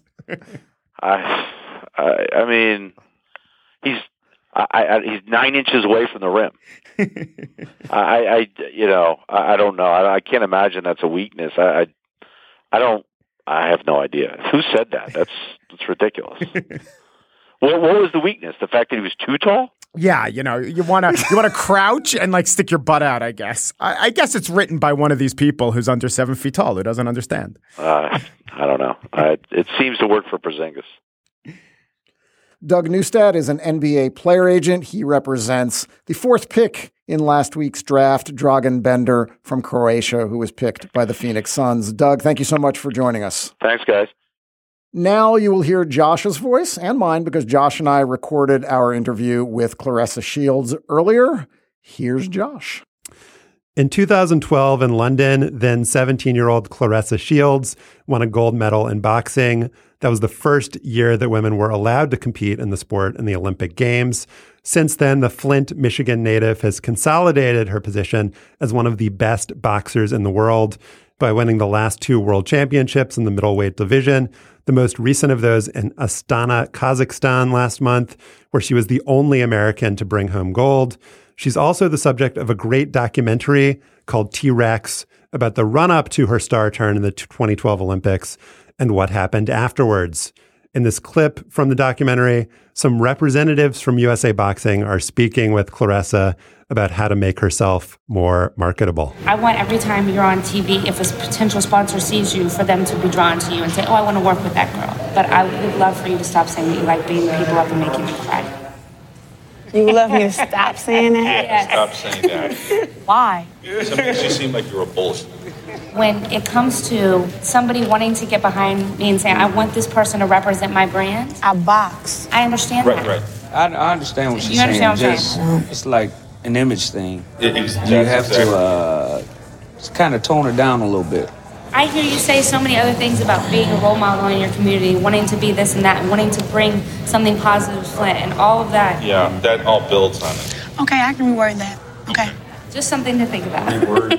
I mean, he's 9 inches away from the rim. I don't know. I can't imagine that's a weakness. I have no idea. Who said that? That's ridiculous. What was the weakness? The fact that he was too tall? Yeah, you want to crouch and like stick your butt out, I guess. I guess it's written by one of these people who's under 7 feet tall who doesn't understand. I don't know. It seems to work for Porzingis. Doug Neustadt is an NBA player agent. He represents the 4th pick in last week's draft, Dragan Bender from Croatia, who was picked by the Phoenix Suns. Doug, thank you so much for joining us. Thanks, guys. Now you will hear Josh's voice and mine because Josh and I recorded our interview with Claressa Shields earlier. Here's Josh. In 2012 in London, then 17-year-old Claressa Shields won a gold medal in boxing. That was the first year that women were allowed to compete in the sport in the Olympic Games. Since then, the Flint, Michigan native has consolidated her position as one of the best boxers in the world by winning the last 2 world championships in the middleweight division. The most recent of those in Astana, Kazakhstan last month, where she was the only American to bring home gold. She's also the subject of a great documentary called T-Rex about the run-up to her star turn in the 2012 Olympics and what happened afterwards. In this clip from the documentary, some representatives from USA Boxing are speaking with Claressa about how to make herself more marketable. I want every time you're on TV, if a potential sponsor sees you, for them to be drawn to you and say, oh, I want to work with that girl. But I would love for you to stop saying that you like beating people up and making them cry. You would love me to stop saying that? Yes. Stop saying that. Why? It makes you seem like you're a bull. When it comes to somebody wanting to get behind me and saying, I want this person to represent my brand. I box. I understand that. Right. I understand what she's You understand saying. what I'm saying? It's like an image thing. You Exactly. have to just kind of tone it down a little bit. I hear you say so many other things about being a role model in your community, wanting to be this and that, and wanting to bring something positive to Flint, and all of that. Yeah, that all builds on it. Okay, I can reword that. Okay. Just something to think about.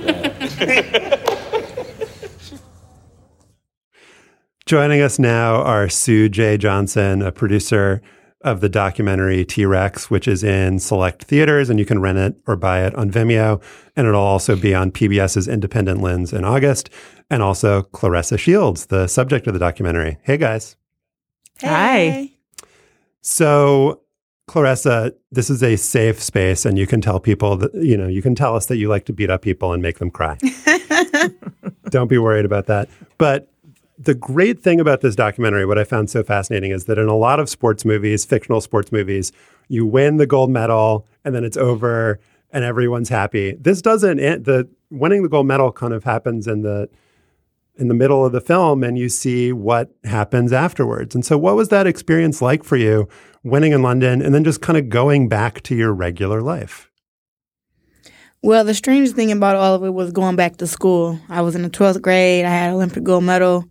Joining us now are Sue J. Johnson, a producer of the documentary T-Rex, which is in select theaters, and you can rent it or buy it on Vimeo. And it'll also be on PBS's Independent Lens in August. And also Claressa Shields, the subject of the documentary. Hey, guys. Hi. So, Claressa, this is a safe space, and you can tell people that, you can tell us that you like to beat up people and make them cry. Don't be worried about that. But the great thing about this documentary, what I found so fascinating, is that in a lot of sports movies, fictional sports movies, you win the gold medal and then it's over and everyone's happy. This doesn't. The winning the gold medal kind of happens in the middle of the film, and you see what happens afterwards. And so, what was that experience like for you, winning in London and then just kind of going back to your regular life? Well, the strangest thing about all of it was going back to school. I was in the 12th grade. I had an Olympic gold medal.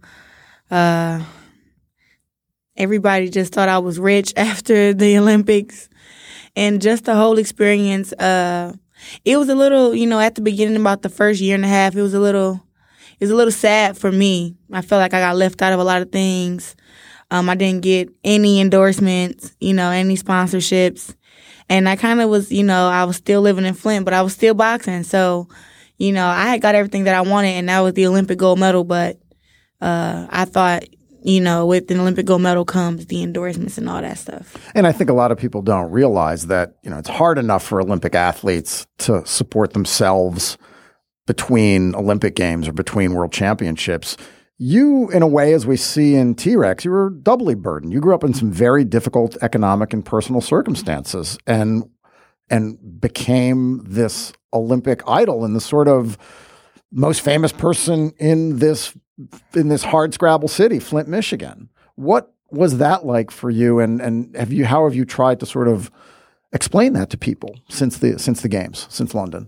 Everybody just thought I was rich after the Olympics. And just the whole experience, it was a little, at the beginning, about the first year and a half, it was a little sad for me. I felt like I got left out of a lot of things. I didn't get any endorsements, any sponsorships. And I kind of was, I was still living in Flint, but I was still boxing. So, I had got everything that I wanted, and that was the Olympic gold medal. But I thought, with the Olympic gold medal comes the endorsements and all that stuff. And I think a lot of people don't realize that, it's hard enough for Olympic athletes to support themselves between Olympic Games or between World Championships. You, in a way, as we see in T-Rex, you were doubly burdened. You grew up in some very difficult economic and personal circumstances and became this Olympic idol and the sort of most famous person in this in this hardscrabble city, Flint, Michigan. What was that like for you? And how have you tried to sort of explain that to people since the games, since London?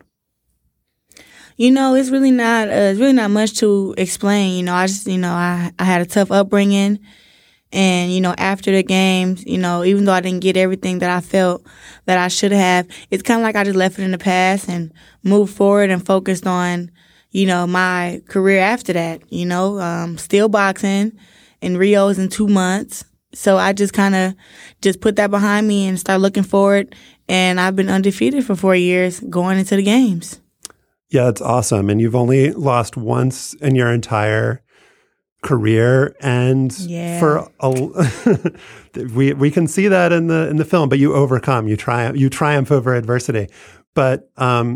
It's really not much to explain. I just, I had a tough upbringing. And, after the games, even though I didn't get everything that I felt that I should have, it's kind of like I just left it in the past and moved forward and focused on, my career after that, still boxing, and Rio's in 2 months. So I just kind of just put that behind me and start looking forward. And I've been undefeated for 4 years going into the games. Yeah, it's awesome. And you've only lost once in your entire career, and we can see that in the film. But you overcome, you triumph over adversity. But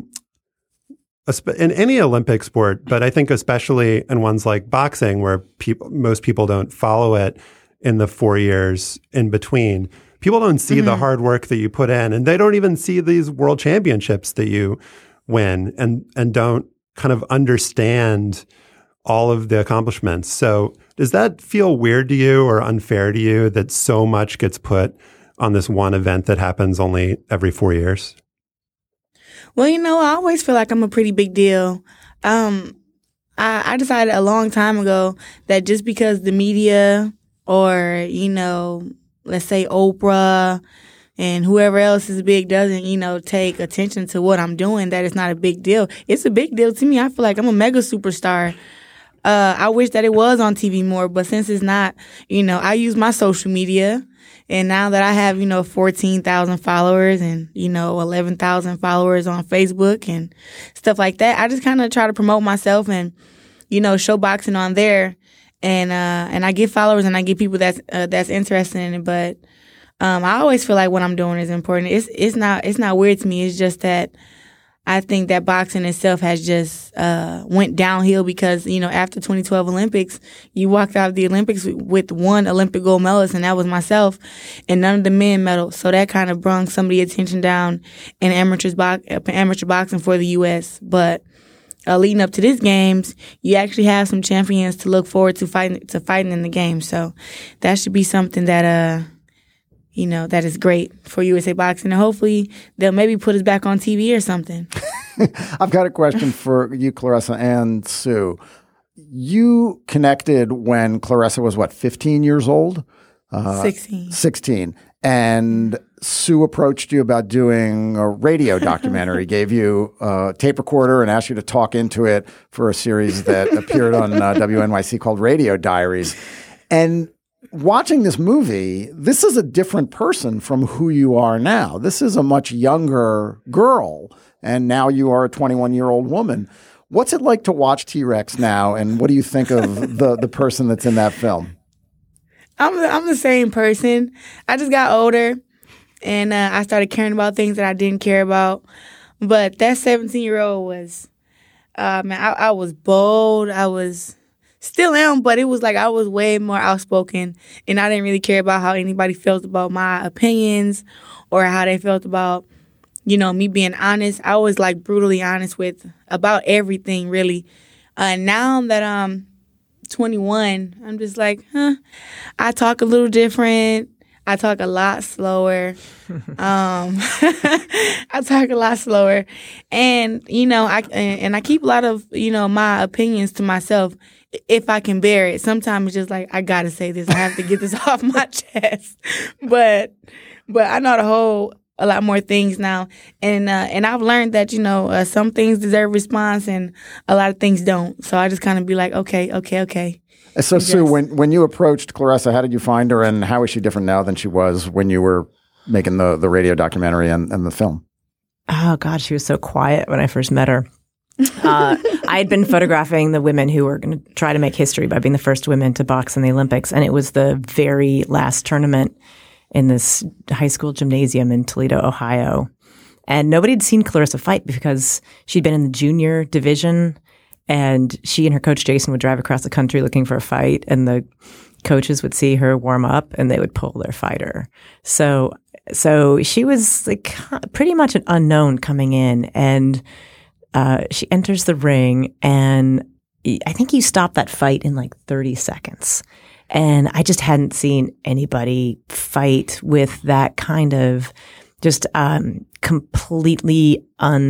in any Olympic sport, but I think especially in ones like boxing, where most people don't follow it in the 4 years in between, people don't see the hard work that you put in, and they don't even see these world championships that you win, and don't kind of understand all of the accomplishments. So does that feel weird to you or unfair to you that so much gets put on this one event that happens only every 4 years? Well, I always feel like I'm a pretty big deal. I decided a long time ago that just because the media or, let's say Oprah and whoever else is big doesn't, take attention to what I'm doing, that it's not a big deal. It's a big deal to me. I feel like I'm a mega superstar. I wish that it was on TV more, but since it's not, I use my social media, and now that I have, 14,000 followers and, 11,000 followers on Facebook and stuff like that, I just kind of try to promote myself and, show boxing on there, and I get followers and I get people that's interested in it. But I always feel like what I'm doing is important. It's not weird to me. It's just that I think that boxing itself has just went downhill because, after 2012 Olympics, you walked out of the Olympics with one Olympic gold medalist, and that was myself, and none of the men medals. So that kind of brought some of the attention down in amateur boxing for the U.S. But leading up to these games, you actually have some champions to look forward to fighting in the game. So that should be something that that is great for USA Boxing. And hopefully they'll maybe put us back on TV or something. I've got a question for you, Claressa and Sue. You connected when Claressa was, 15 years old? 16. 16. And Sue approached you about doing a radio documentary, gave you a tape recorder and asked you to talk into it for a series that appeared on WNYC called Radio Diaries. And watching this movie, this is a different person from who you are now. This is a much younger girl, and now you are a 21-year-old woman. What's it like to watch T-Rex now, and what do you think of the person that's in that film? I'm the same person. I just got older, and I started caring about things that I didn't care about. But that 17-year-old was, I was bold. Still am, but it was like I was way more outspoken, and I didn't really care about how anybody felt about my opinions or how they felt about, me being honest. I was like brutally honest about everything, really. Now that I'm 21, I'm just like, I talk a little different. I talk a lot slower. I talk a lot slower, and I keep a lot of my opinions to myself. If I can bear it. Sometimes it's just like, I gotta say this. I have to get this off my chest. But I know how to hold a lot more things now. And I've learned that, some things deserve response and a lot of things don't. So I just kind of be like, okay. So Sue, when you approached Claressa, how did you find her, and how is she different now than she was when you were making the radio documentary and the film? Oh God, she was so quiet when I first met her. I had been photographing the women who were going to try to make history by being the first women to box in the Olympics. And it was the very last tournament in this high school gymnasium in Toledo, Ohio. And nobody had seen Claressa fight because she'd been in the junior division, and she and her coach Jason would drive across the country looking for a fight, and the coaches would see her warm up and they would pull their fighter. So she was like pretty much an unknown coming in, and she enters the ring, and I think you stopped that fight in like 30 seconds. And I just hadn't seen anybody fight with that kind of just completely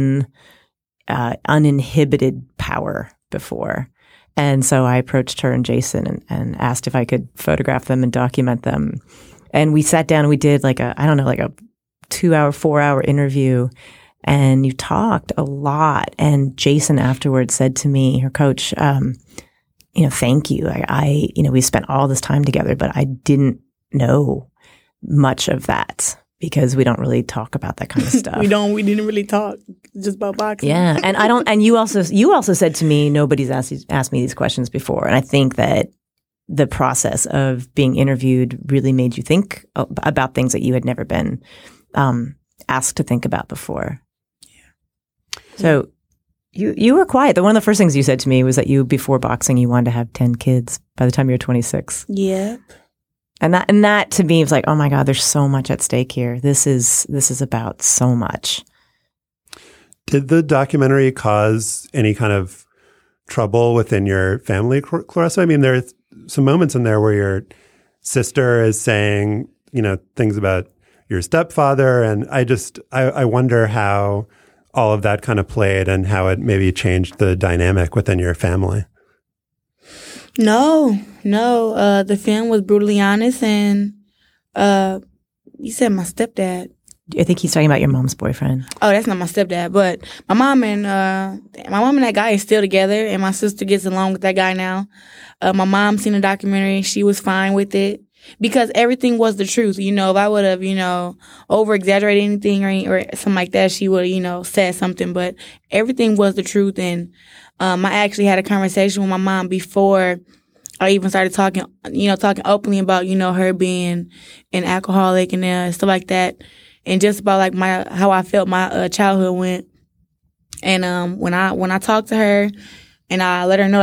uninhibited power before. And so I approached her and Jason and asked if I could photograph them and document them. And we sat down and we did like a 2-hour, 4-hour interview. And you talked a lot. And Jason afterwards said to me, her coach, thank you. We spent all this time together, but I didn't know much of that because we don't really talk about that kind of stuff. We didn't really talk just about boxing. Yeah. And you also said to me, nobody's asked me these questions before. And I think that the process of being interviewed really made you think about things that you had never been asked to think about before. Yeah. So you were quiet. One of the first things you said to me was that before boxing, you wanted to have 10 kids by the time you were 26. Yeah. And that to me was like, oh my God, there's so much at stake here. This is about so much. Did the documentary cause any kind of trouble within your family, Claressa? I mean, there's some moments in there where your sister is saying, things about your stepfather. And I wonder how all of that kind of played and how it maybe changed the dynamic within your family. No. The film was brutally honest. And you said my stepdad. I think he's talking about your mom's boyfriend. Oh, that's not my stepdad. But my mom and that guy is still together, and my sister gets along with that guy now. My mom seen the documentary. She was fine with it because everything was the truth. If I would have, over-exaggerated anything or something like that, she would have, said something. But everything was the truth. And I actually had a conversation with my mom before I even started talking openly about, her being an alcoholic and stuff like that. And just about like how I felt my childhood went, and when I talked to her, and I let her know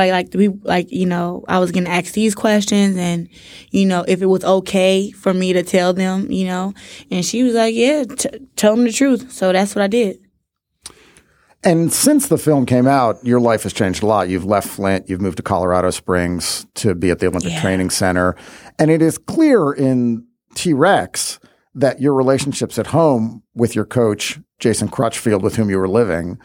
I was gonna ask these questions, and if it was okay for me to tell them, and she was like, yeah, tell them the truth. So that's what I did. And since the film came out, your life has changed a lot. You've left Flint, you've moved to Colorado Springs to be at the Olympic Training Center, and it is clear in T-Rex that your relationships at home with your coach, Jason Crutchfield, with whom you were living,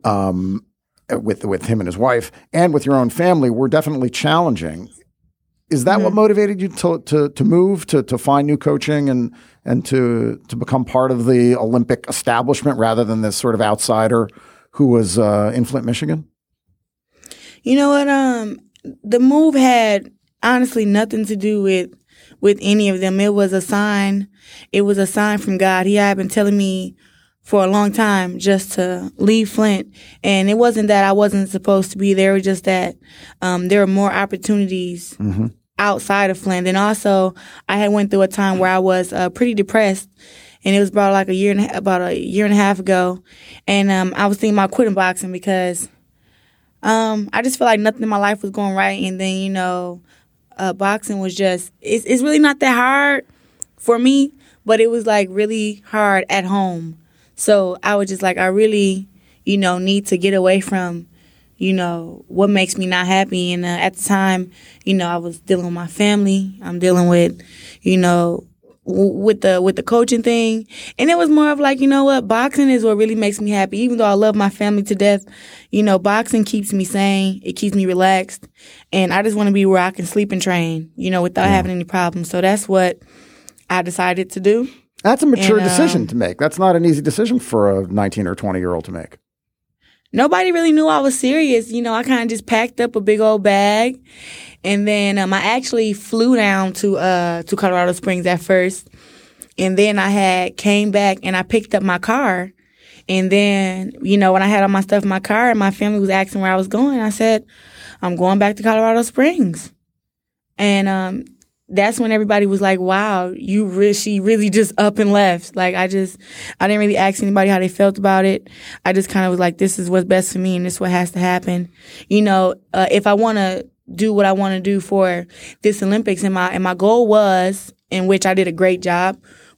with him and his wife, and with your own family were definitely challenging. Is that what motivated you to move, to find new coaching and to become part of the Olympic establishment rather than this sort of outsider who was in Flint, Michigan? You know what? The move had honestly nothing to do with any of them. It was a sign. It was a sign from God. He had been telling me for a long time just to leave Flint. And it wasn't that I wasn't supposed to be there. It was just that there were more opportunities outside of Flint. And also, I had went through a time where I was pretty depressed. And it was about a year and a half ago. And I was thinking about quitting boxing because I just felt like nothing in my life was going right. And then, boxing was just, it's really not that hard for me, but it was like really hard at home. So I was just like, I really, need to get away from, what makes me not happy. And at the time, I was dealing with my family. I'm dealing with, with the coaching thing. And it was more of like, boxing is what really makes me happy. Even though I love my family to death, boxing keeps me sane. It keeps me relaxed. And I just want to be where I can sleep and train, without having any problems. So that's what I decided to do. That's a mature decision to make. That's not an easy decision for a 19 or 20-year-old to make. Nobody really knew I was serious. I kind of just packed up a big old bag. And then I actually flew down to Colorado Springs at first. And then I came back and I picked up my car. And then, when I had all my stuff in my car and my family was asking where I was going, I said, I'm going back to Colorado Springs. And that's when everybody was like, wow, she really just up and left. Like, I didn't really ask anybody how they felt about it. I just kind of was like, this is what's best for me and this is what has to happen. If I want to do what I want to do for this Olympics, and my goal was, in which I did a great job,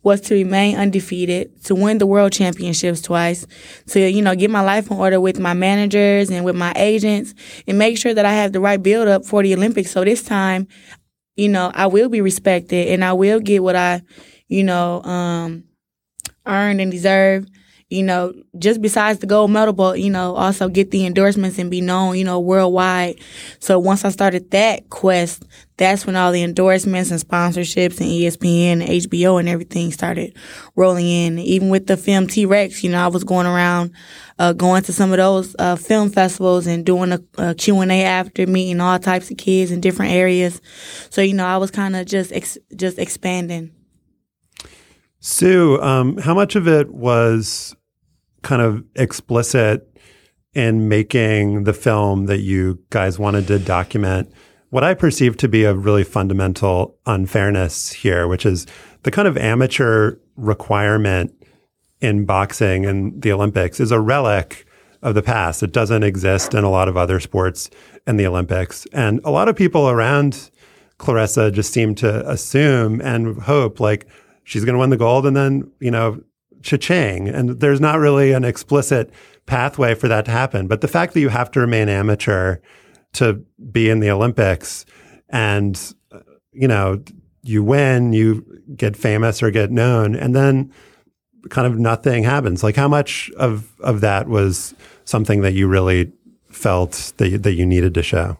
was to remain undefeated, to win the world championships twice, to, get my life in order with my managers and with my agents and make sure that I have the right build up for the Olympics. So this time, I will be respected and I will get what I, earned and deserve. Just besides the gold medal, but, also get the endorsements and be known, worldwide. So once I started that quest, that's when all the endorsements and sponsorships and ESPN and HBO and everything started rolling in. Even with the film T-Rex, I was going around, going to some of those film festivals and doing a Q&A after, meeting all types of kids in different areas. So, I was kind of just expanding. Sue, how much of it was kind of explicit in making the film that you guys wanted to document what I perceive to be a really fundamental unfairness here, which is the kind of amateur requirement in boxing and the Olympics is a relic of the past. It doesn't exist in a lot of other sports in the Olympics. And a lot of people around Claressa just seem to assume and hope like she's going to win the gold and then, cha-ching. And there's not really an explicit pathway for that to happen. But the fact that you have to remain amateur to be in the Olympics and, you win, you get famous or get known, and then kind of nothing happens. Like how much of that was something that you really felt that you needed to show?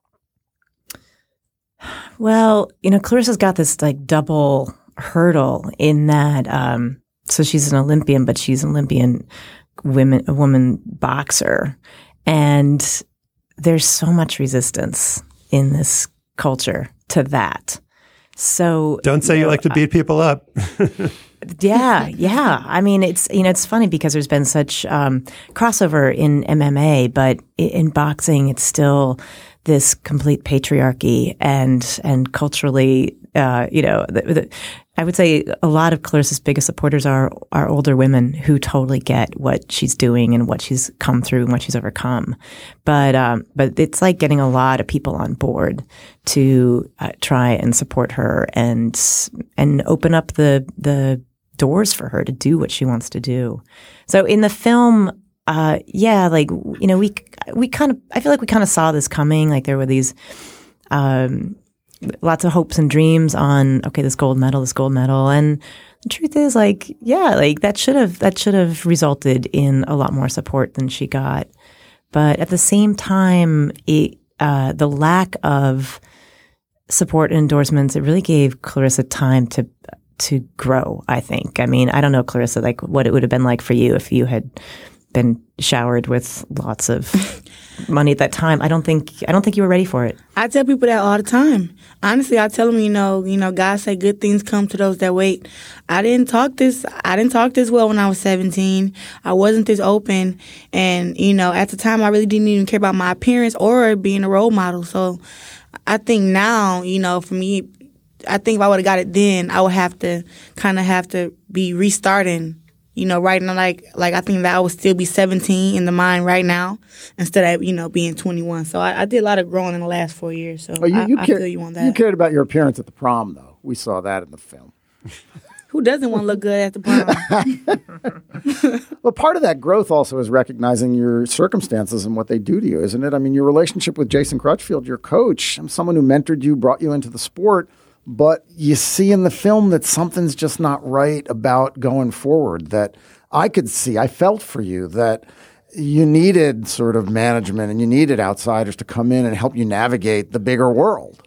Well, Claressa's got this like double hurdle in that, so she's an Olympian, but she's an Olympian woman boxer. And there's so much resistance in this culture to that. So don't say you like to beat people up. Yeah. I mean, it's funny because there's been such crossover in MMA, but in boxing, it's still this complete patriarchy and culturally, I would say a lot of Claressa's biggest supporters are older women who totally get what she's doing and what she's come through and what she's overcome. But it's like getting a lot of people on board to try and support her and open up the doors for her to do what she wants to do. So in the film, we kind of, I feel like we kind of saw this coming. Like there were these, lots of hopes and dreams on, okay, this gold medal. And the truth is that should have resulted in a lot more support than she got. But at the same time, the lack of support and endorsements, it really gave Claressa time to grow, I think. I mean, I don't know, Claressa, like what it would have been like for you if you had been showered with lots of money at that time. I don't think you were ready for it. I tell people that all the time. Honestly, I tell them, God say good things come to those that wait. I didn't talk this well when I was 17. I wasn't this open. And, at the time I really didn't even care about my appearance or being a role model. So I think now, for me, I think if I would have got it then, I would have to be restarting. Right now, like I think that I would still be 17 in the mind right now instead of, being 21. So I did a lot of growing in the last 4 years. So I feel you on that. You cared about your appearance at the prom, though. We saw that in the film. Who doesn't want to look good at the prom? Well, part of that growth also is recognizing your circumstances and what they do to you, isn't it? I mean, your relationship with Jason Crutchfield, your coach, someone who mentored you, brought you into the sport, but you see in the film that something's just not right about going forward, that I could see. I felt for you that you needed sort of management and you needed outsiders to come in and help you navigate the bigger world.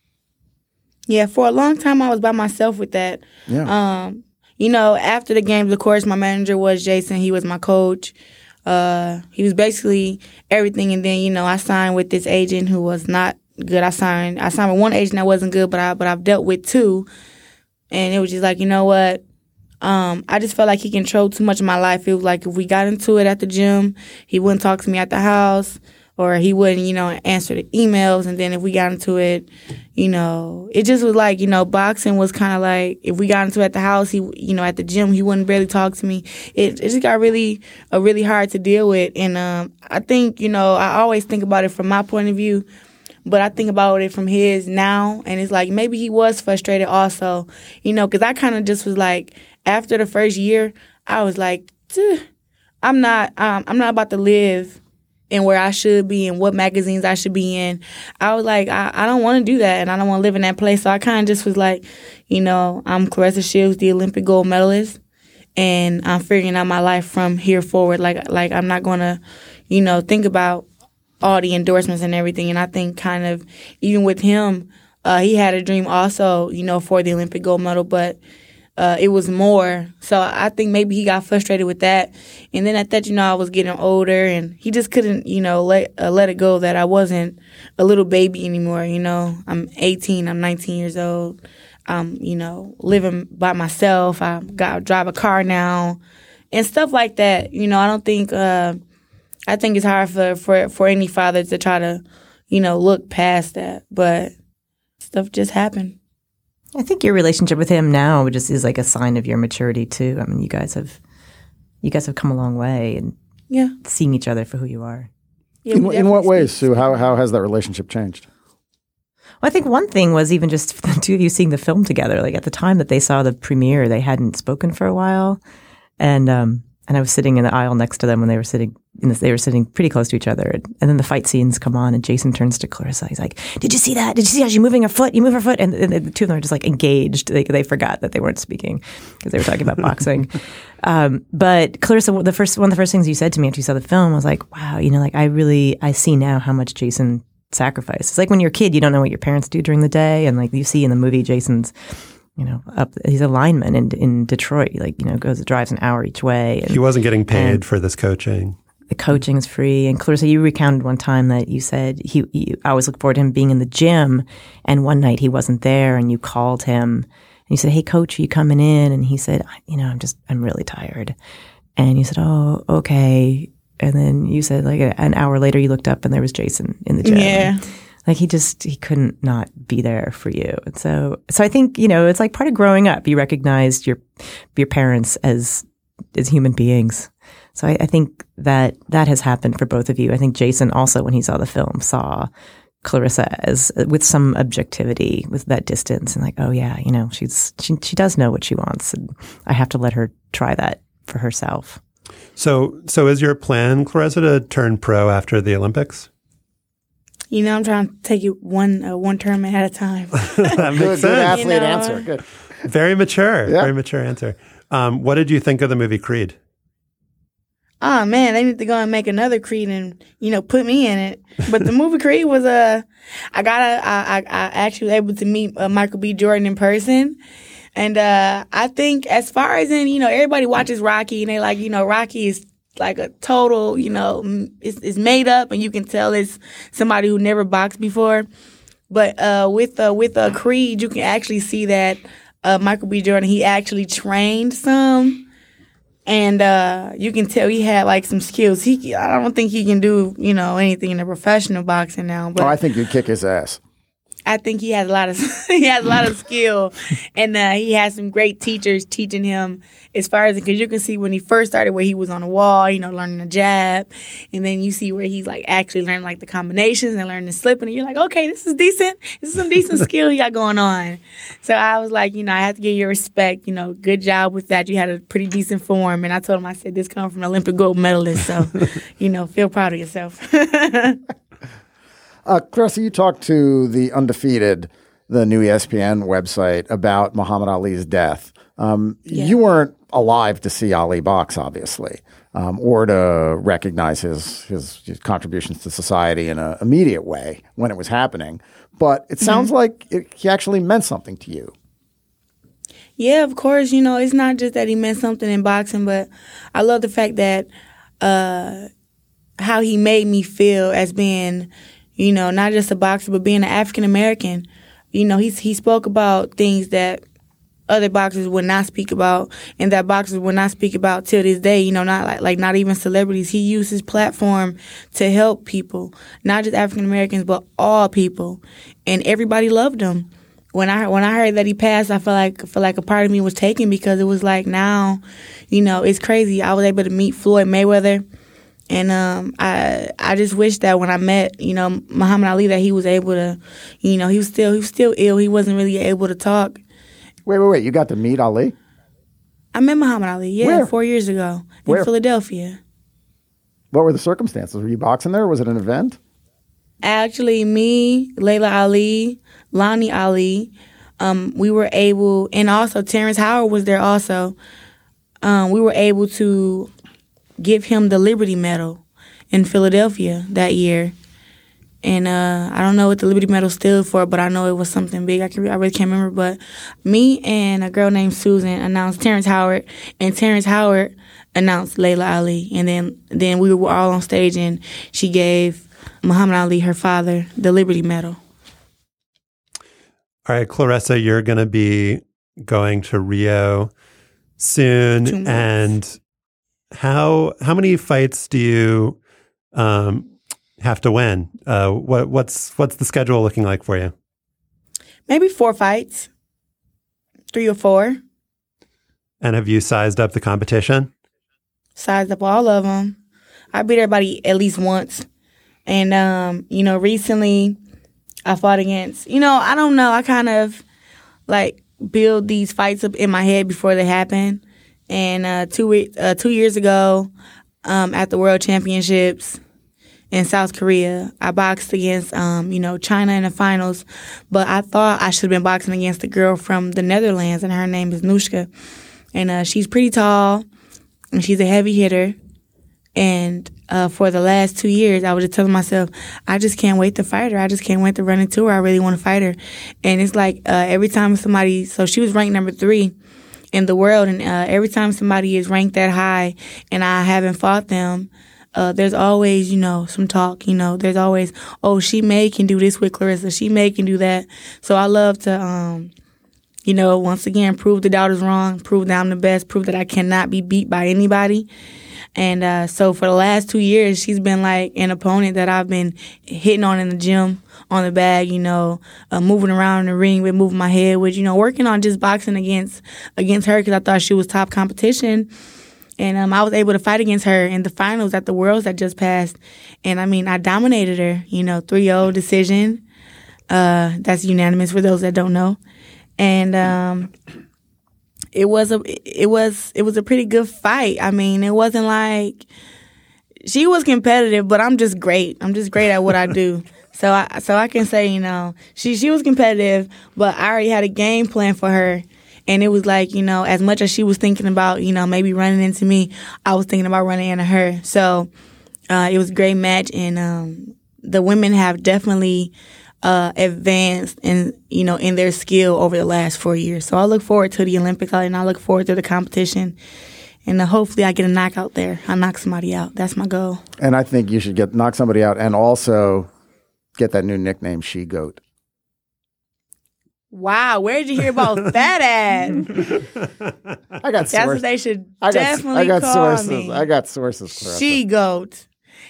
Yeah, for a long time I was by myself with that. Yeah. After the games, of course, my manager was Jason. He was my coach. He was basically everything. And then, I signed with this agent who was not good. I signed with one agent that wasn't good, but I've dealt with two. And it was just like, you know what? I just felt like he controlled too much of my life. It was like if we got into it at the gym, he wouldn't talk to me at the house, or he wouldn't, answer the emails. And then if we got into it, it just was like, boxing was kind of like if we got into it at the house, he, at the gym, he wouldn't barely talk to me. It just got really hard to deal with. And I think, I always think about it from my point of view. But I think about it from his now, and it's like maybe he was frustrated also, you know, because I kind of just was like, after the first year, I was like, I'm not about to live in where I should be and what magazines I should be in. I was like, I don't want to do that, and I don't want to live in that place. So I kind of just was like, you know, I'm Claressa Shields, the Olympic gold medalist, and I'm figuring out my life from here forward. Like I'm not going to, you know, think about all the endorsements and everything. And I think kind of even with him, he had a dream also, you know, for the Olympic gold medal, but it was more. So I think maybe he got frustrated with that. And then at that, you know, I was getting older, and he just couldn't, you know, let it go that I wasn't a little baby anymore. You know, I'm 18, I'm 19 years old. I'm, you know, living by myself. I drive a car now and stuff like that. You know, I don't think, I think it's hard for any father to try to, you know, look past that. But stuff just happened. I think your relationship with him now just is like a sign of your maturity too. I mean, you guys have come a long way, and seeing each other for who you are. Yeah, in what ways, Sue? How has that relationship changed? Well, I think one thing was even just the two of you seeing the film together. Like at the time that they saw the premiere, they hadn't spoken for a while, and I was sitting in the aisle next to them when they were sitting. They were sitting pretty close to each other, and then the fight scenes come on, and Jason turns to Claressa. He's like, "Did you see that? Did you see how she's moving her foot? You move her foot." And the two of them are just like engaged. They forgot that they weren't speaking because they were talking about boxing. But Claressa, one of the first things you said to me after you saw the film was like, "Wow, you know, like I see now how much Jason sacrificed." It's like when you're a kid, you don't know what your parents do during the day, and like you see in the movie, Jason's, you know, he's a lineman in Detroit. Like, you know, drives an hour each way. And, he wasn't getting paid for this coaching. The coaching is free. And Claressa, you recounted one time that you said I always look forward to him being in the gym, and one night he wasn't there, and you called him and you said, "Hey, coach, are you coming in?" And he said, "You know, I'm really tired." And you said, "Oh, okay." And then you said, like an hour later, you looked up and there was Jason in the gym. Yeah. Like he couldn't not be there for you. And so I think, you know, it's like part of growing up. You recognized your parents as human beings. So I think that has happened for both of you. I think Jason also, when he saw the film, saw Claressa as with some objectivity, with that distance, and like, oh yeah, you know, she does know what she wants, and I have to let her try that for herself. So is your plan, Claressa, to turn pro after the Olympics? You know, I'm trying to take it one tournament at a time. That makes sense. Good athlete answer. Good. Very mature. Yeah. Very mature answer. What did you think of the movie Creed? Oh man, they need to go and make another Creed and, you know, put me in it. But the movie Creed was I actually was able to meet Michael B. Jordan in person. And I think as far as in, you know, everybody watches Rocky and they like, you know, Rocky is like a total, you know, it's made up, and you can tell it's somebody who never boxed before. But with Creed, you can actually see that Michael B. Jordan, he actually trained some. And you can tell he had like some skills. I don't think he can do, you know, anything in the professional boxing now. But I think you'd kick his ass. I think he has a lot of skill, and he has some great teachers teaching him as far as, because you can see when he first started where he was on the wall, you know, learning the jab, and then you see where he's like actually learning like the combinations and learning the slipping, and you're like, okay, this is decent. This is some decent skill you got going on. So I was like, you know, I have to give you respect. You know, good job with that. You had a pretty decent form, and I told him, I said, this comes from an Olympic gold medalist, so you know, feel proud of yourself. Claressa, you talked to The Undefeated, the new ESPN website, about Muhammad Ali's death. You weren't alive to see Ali box, obviously, or to recognize his contributions to society in an immediate way when it was happening. But it sounds like he actually meant something to you. Yeah, of course. You know, it's not just that he meant something in boxing, but I love the fact that how he made me feel as being, you know, not just a boxer, but being an African American. You know, he spoke about things that other boxers would not speak about, and that boxers would not speak about till this day. You know, not like not even celebrities. He used his platform to help people, not just African Americans, but all people, and everybody loved him. When I heard that he passed, I felt like a part of me was taken, because it was like, now, you know, it's crazy. I was able to meet Floyd Mayweather. And I just wish that when I met, Muhammad Ali, that he was able to, he was still ill. He wasn't really able to talk. Wait. You got to meet Ali? I met Muhammad Ali, yeah, Where? 4 years ago Where? in Philadelphia. What were the circumstances? Were you boxing there, or was it an event? Actually, me, Layla Ali, Lonnie Ali, we were able, and also Terrence Howard was there also. We were able to give him the Liberty Medal in Philadelphia that year. And I don't know what the Liberty Medal stood for, but I know it was something big. I really can't remember. But me and a girl named Susan announced Terrence Howard, and Terrence Howard announced Layla Ali. And then we were all on stage, and she gave Muhammad Ali, her father, the Liberty Medal. All right, Claressa, you're going to be going to Rio soon. 2 months. And how many fights do you have to win? What's the schedule looking like for you? Maybe 4 fights, 3 or 4. And have you sized up the competition? Sized up all of them. I beat everybody at least once. And, recently I fought against, I don't know. I kind of build these fights up in my head before they happen. And 2 years ago, at the World Championships in South Korea, I boxed against, China in the finals. But I thought I should have been boxing against a girl from the Netherlands, and her name is Nushka. And she's pretty tall, and she's a heavy hitter. And for the last 2 years, I was just telling myself, I just can't wait to fight her. I just can't wait to run into her. I really want to fight her. And it's like every time somebody, so she was ranked number 3 in the world, and every time somebody is ranked that high and I haven't fought them, there's always, some talk. There's always, oh, she can do this with Claressa. She can do that. So I love to, once again, prove the doubters wrong, prove that I'm the best, prove that I cannot be beat by anybody. And so for the last 2 years, she's been like an opponent that I've been hitting on in the gym, on the bag, moving around in the ring with, moving my head with, working on just boxing against her because I thought she was top competition. And I was able to fight against her in the finals at the Worlds that just passed. And, I dominated her, 3-0 decision. That's unanimous for those that don't know. And it was a pretty good fight. It wasn't like she was competitive, but I'm just great. I'm just great at what I do. So I can say, she was competitive, but I already had a game plan for her. And it was like, as much as she was thinking about, maybe running into me, I was thinking about running into her. So it was a great match, and the women have definitely advanced in their skill over the last 4 years. So I look forward to the Olympics, and I look forward to the competition. And hopefully I get a knockout there. I knock somebody out. That's my goal. And I think you should knock somebody out and also get that new nickname, She-Goat. Wow, where'd you hear about that at? I got sources. That's what they should definitely call sources. me. I got sources, Claressa. She-Goat.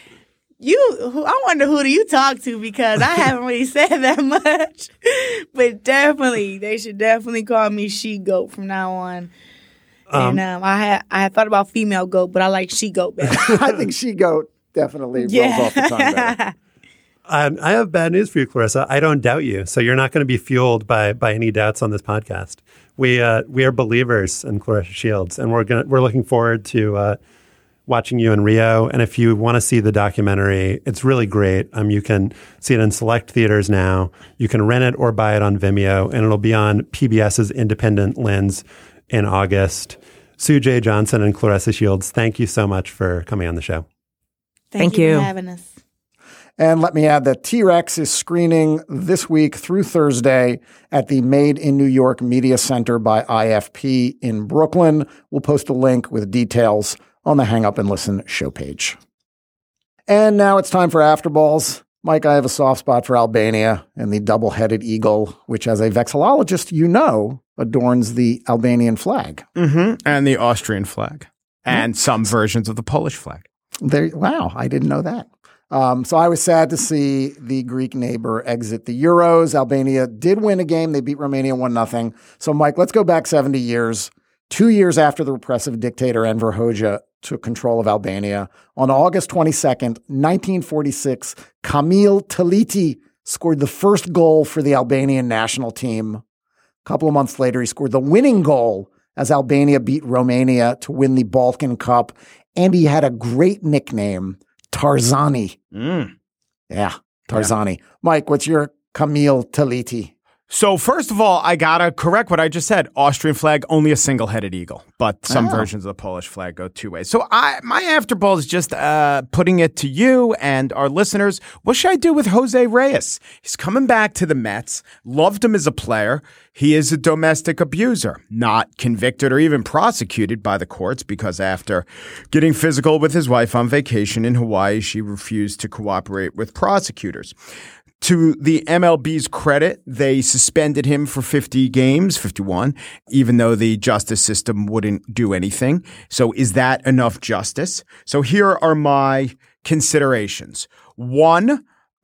I wonder who do you talk to, because I haven't really said that much. But they should definitely call me She-Goat from now on. And I had thought about female goat, but I like She-Goat better. I think She-Goat definitely rolls off the tongue better. I have bad news for you, Claressa. I don't doubt you, so you're not going to be fueled by any doubts on this podcast. We are believers in Claressa Shields, and we're looking forward to watching you in Rio. And if you want to see the documentary, it's really great. You can see it in select theaters now. You can rent it or buy it on Vimeo, and it'll be on PBS's Independent Lens in August. Sue J. Johnson and Claressa Shields, thank you so much for coming on the show. Thank you for having us. And let me add that T-Rex is screening this week through Thursday at the Made in New York Media Center by IFP in Brooklyn. We'll post a link with details on the Hang Up and Listen show page. And now it's time for After Balls. Mike, I have a soft spot for Albania and the double-headed eagle, which as a vexillologist, adorns the Albanian flag. Mm-hmm. And the Austrian flag. And some versions of the Polish flag. Wow, I didn't know that. So I was sad to see the Greek neighbor exit the Euros. Albania did win a game. They beat Romania 1-0. So, Mike, let's go back 70 years 2 years after the repressive dictator Enver Hoxha took control of Albania, on August 22nd, 1946, Kamil Teliti scored the first goal for the Albanian national team. A couple of months later, he scored the winning goal as Albania beat Romania to win the Balkan Cup. And he had a great nickname, Tarzani. Yeah, Tarzani. Yeah. Mike, what's your Kamil Teliti? So first of all, I gotta correct what I just said. Austrian flag, only a single-headed eagle, but some versions of the Polish flag go two ways. So my afterball is just putting it to you and our listeners. What should I do with Jose Reyes? He's coming back to the Mets. Loved him as a player. He is a domestic abuser, not convicted or even prosecuted by the courts because after getting physical with his wife on vacation in Hawaii, she refused to cooperate with prosecutors. To the MLB's credit, they suspended him for 50 games, 51, even though the justice system wouldn't do anything. So is that enough justice? So here are my considerations. One,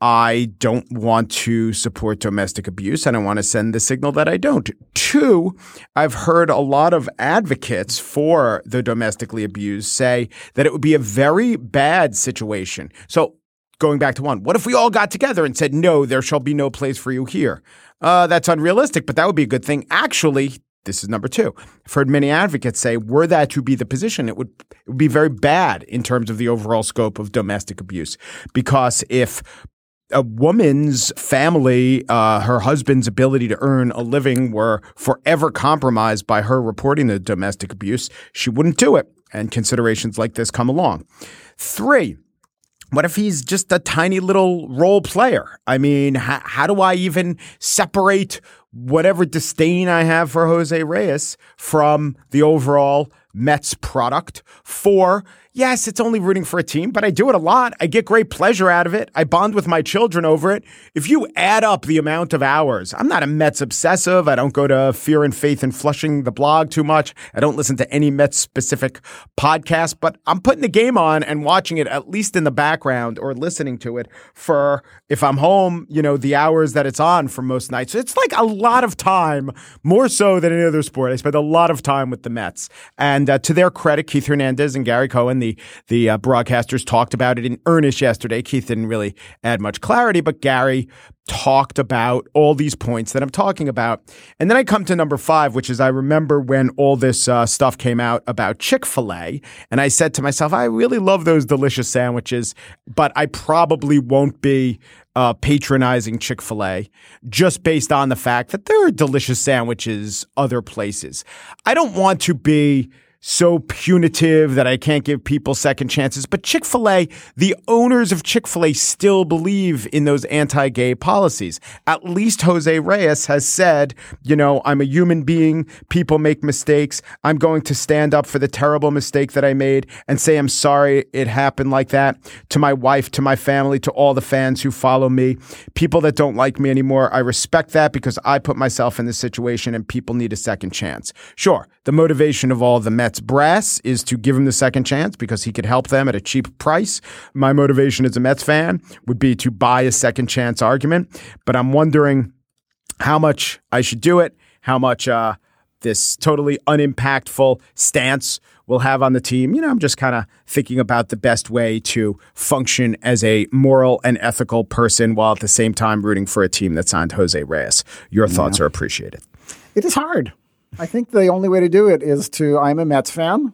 I don't want to support domestic abuse. I don't want to send the signal that I don't. Two, I've heard a lot of advocates for the domestically abused say that it would be a very bad situation. So going back to one, what if we all got together and said, no, there shall be no place for you here? That's unrealistic, but that would be a good thing. Actually, this is number two. I've heard many advocates say, were that to be the position, it would be very bad in terms of the overall scope of domestic abuse. Because if a woman's family, her husband's ability to earn a living were forever compromised by her reporting the domestic abuse, she wouldn't do it. And considerations like this come along. Three, what if he's just a tiny little role player? I mean, how do I even separate whatever disdain I have for Jose Reyes from the overall Mets product? Four, yes, it's only rooting for a team, but I do it a lot. I get great pleasure out of it. I bond with my children over it. If you add up the amount of hours, I'm not a Mets obsessive. I don't go to Fear and Faith and Flushing the blog too much. I don't listen to any Mets specific podcast, but I'm putting the game on and watching it at least in the background or listening to it for, if I'm home, the hours that it's on for most nights. So it's like a lot of time, more so than any other sport. I spend a lot of time with the Mets. And to their credit, Keith Hernandez and Gary Cohen, the broadcasters, talked about it in earnest yesterday. Keith didn't really add much clarity, but Gary talked about all these points that I'm talking about. And then I come to number 5, which is I remember when all this stuff came out about Chick-fil-A. And I said to myself, I really love those delicious sandwiches, but I probably won't be patronizing Chick-fil-A just based on the fact that there are delicious sandwiches other places. I don't want to be so punitive that I can't give people second chances. But Chick-fil-A, the owners of Chick-fil-A still believe in those anti-gay policies. At least Jose Reyes has said, I'm a human being. People make mistakes. I'm going to stand up for the terrible mistake that I made and say I'm sorry it happened like that to my wife, to my family, to all the fans who follow me. People that don't like me anymore, I respect that because I put myself in this situation and people need a second chance. Sure, the motivation of all the Mets brass is to give him the second chance because he could help them at a cheap price. My motivation as a Mets fan would be to buy a second chance argument, but I'm wondering how much I should do it, how much this totally unimpactful stance will have on the team. I'm just kind of thinking about the best way to function as a moral and ethical person while at the same time rooting for a team that signed Jose Reyes. Your thoughts are appreciated. It is hard. I think the only way to do it is I'm a Mets fan.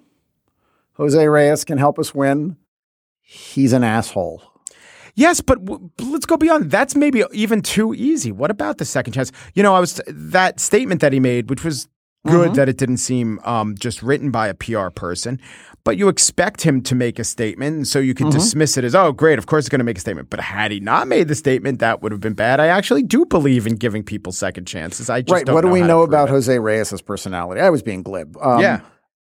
Jose Reyes can help us win. He's an asshole. Yes, but let's go beyond. That's maybe even too easy. What about the second chance? That statement that he made, which was good that it didn't seem just written by a PR person, but you expect him to make a statement, and so you can dismiss it as, oh, great, of course he's going to make a statement. But had he not made the statement, that would have been bad. I actually do believe in giving people second chances. I just don't know what do we how know to prove about it. Jose Reyes' personality? I was being glib.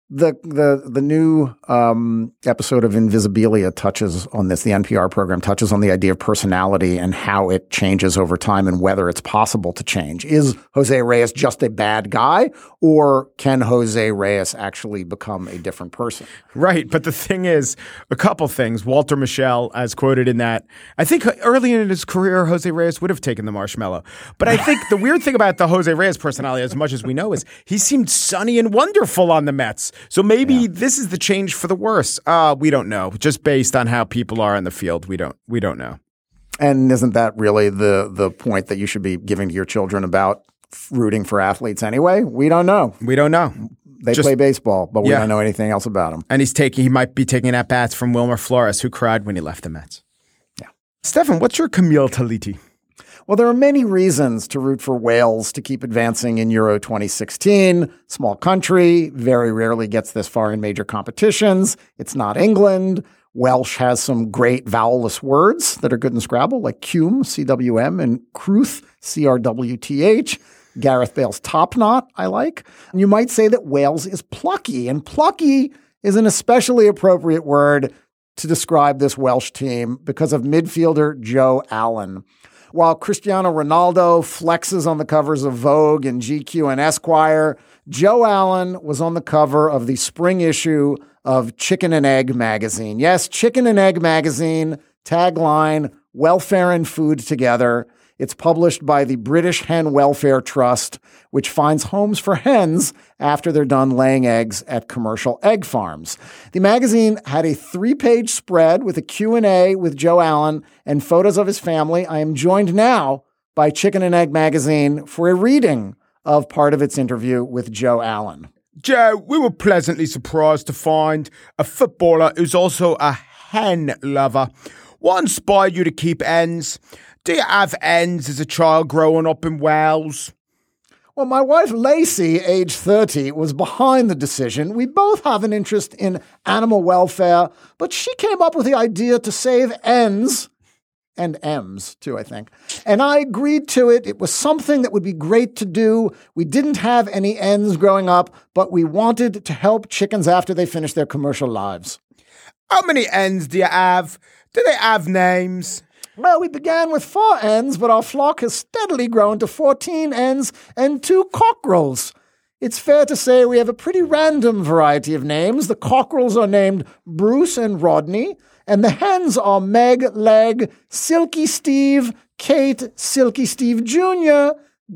The new episode of Invisibilia touches on this. The NPR program touches on the idea of personality and how it changes over time and whether it's possible to change. Is Jose Reyes just a bad guy, or can Jose Reyes actually become a different person? Right. But the thing is, a couple things. Walter Michel, as quoted in that, I think early in his career, Jose Reyes would have taken the marshmallow. But I think the weird thing about the Jose Reyes personality, as much as we know, is he seemed sunny and wonderful on the Mets. So maybe this is the change for the worse. We don't know. Just based on how people are in the field, we don't know. And isn't that really the point that you should be giving to your children about rooting for athletes anyway? We don't know. We don't know. They play baseball, but we don't know anything else about them. And he might be taking at bats from Wilmer Flores, who cried when he left the Mets. Yeah. Stefan, what's your Camille Taliti? Well, there are many reasons to root for Wales to keep advancing in Euro 2016. Small country, very rarely gets this far in major competitions. It's not England. Welsh has some great vowelless words that are good in Scrabble, like cum, C-W-M, and cruth, C-R-W-T-H. Gareth Bale's top knot, I like. And you might say that Wales is plucky, and plucky is an especially appropriate word to describe this Welsh team because of midfielder Joe Allen. While Cristiano Ronaldo flexes on the covers of Vogue and GQ and Esquire, Joe Allen was on the cover of the spring issue of Chicken and Egg magazine. Yes, Chicken and Egg magazine, tagline, welfare and food together. It's published by the British Hen Welfare Trust, which finds homes for hens after they're done laying eggs at commercial egg farms. The magazine had a 3-page spread with a Q&A with Joe Allen and photos of his family. I am joined now by Chicken and Egg magazine for a reading of part of its interview with Joe Allen. Joe, we were pleasantly surprised to find a footballer who's also a hen lover. What inspired you to keep hens? Do you have hens as a child growing up in Wales? Well, my wife Lacey, age 30, was behind the decision. We both have an interest in animal welfare, but she came up with the idea to save hens, and M's too, I think. And I agreed to it. It was something that would be great to do. We didn't have any hens growing up, but we wanted to help chickens after they finish their commercial lives. How many hens do you have? Do they have names? Well, we began with 4 hens, but our flock has steadily grown to 14 hens and 2 cockerels. It's fair to say we have a pretty random variety of names. The cockerels are named Bruce and Rodney, and the hens are Meg, Leg, Silky Steve, Kate, Silky Steve Jr.,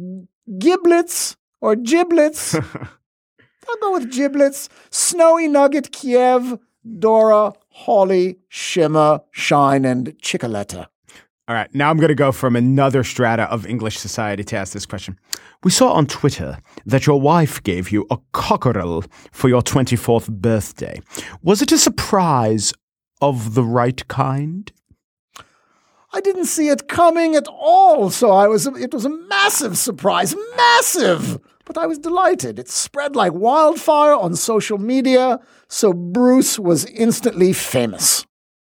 Giblets, or Giblets. I'll go with Giblets, Snowy Nugget, Kiev, Dora, Holly, Shimmer, Shine, and Chickaletta. All right, now I'm going to go from another strata of English society to ask this question. We saw on Twitter that your wife gave you a cockerel for your 24th birthday. Was it a surprise of the right kind? I didn't see it coming at all, so it was a massive surprise. Massive! But I was delighted. It spread like wildfire on social media, so Bruce was instantly famous.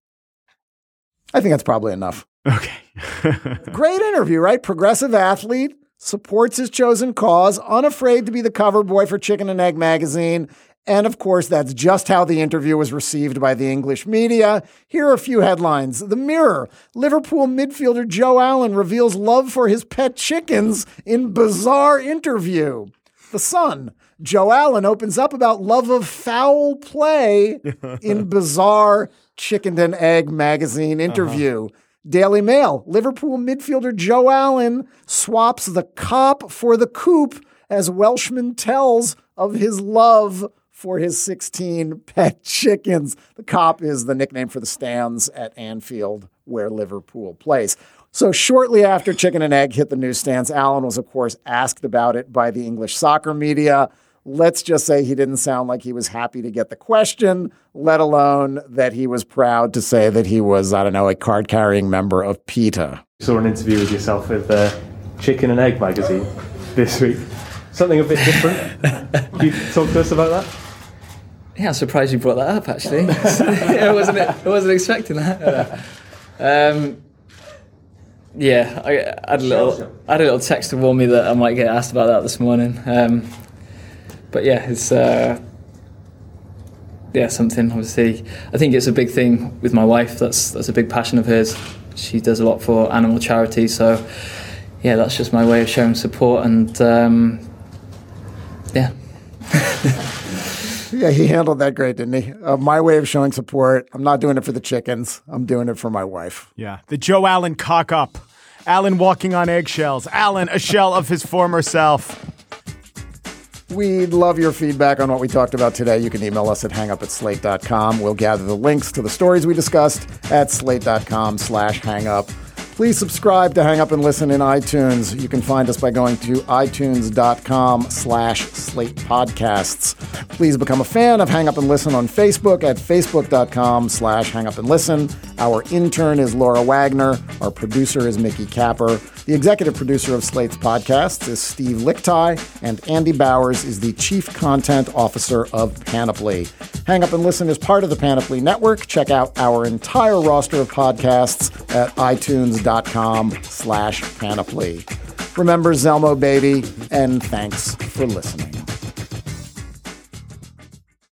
I think that's probably enough. Okay. Great interview, right? Progressive athlete, supports his chosen cause, unafraid to be the cover boy for Chicken and Egg magazine. And of course, that's just how the interview was received by the English media. Here are a few headlines. The Mirror, Liverpool midfielder Joe Allen reveals love for his pet chickens in bizarre interview. The Sun, Joe Allen opens up about love of foul play in bizarre Chicken and Egg magazine interview. Daily Mail, Liverpool midfielder Joe Allen swaps the cop for the coop as Welshman tells of his love for his 16 pet chickens. The cop is the nickname for the stands at Anfield where Liverpool plays. So shortly after Chicken and Egg hit the newsstands, Allen was, of course, asked about it by the English soccer media. Let's just say he didn't sound like he was happy to get the question, let alone that he was proud to say that he was, a card-carrying member of PETA. I saw an interview with yourself with Chicken and Egg magazine this week. Something a bit different. Can you talk to us about that? Yeah, I'm surprised you brought that up, actually. I wasn't expecting that. Yeah, I had a little text to warn me that I might get asked about that this morning. But yeah, it's something. Obviously, I think it's a big thing with my wife. That's a big passion of hers. She does a lot for animal charity, so yeah, that's just my way of showing support. And yeah. Yeah, he handled that great, didn't he? My way of showing support. I'm not doing it for the chickens. I'm doing it for my wife. Yeah, the Joe Allen cock up. Allen walking on eggshells. Allen, a shell of his former self. We'd love your feedback on what we talked about today. You can email us at hangup@slate.com. We'll gather the links to the stories we discussed at slate.com/hangup. Please subscribe to Hang Up and Listen in iTunes. You can find us by going to itunes.com/Slate Podcasts. Please become a fan of Hang Up and Listen on Facebook at facebook.com/Hang Up and Listen. Our intern is Laura Wagner. Our producer is Mickey Capper. The executive producer of Slate's podcasts is Steve Lickteig, and Andy Bowers is the chief content officer of Panoply. Hang Up and Listen is part of the Panoply Network. Check out our entire roster of podcasts at itunes.com/Panoply. Remember Zelmo, baby, and thanks for listening.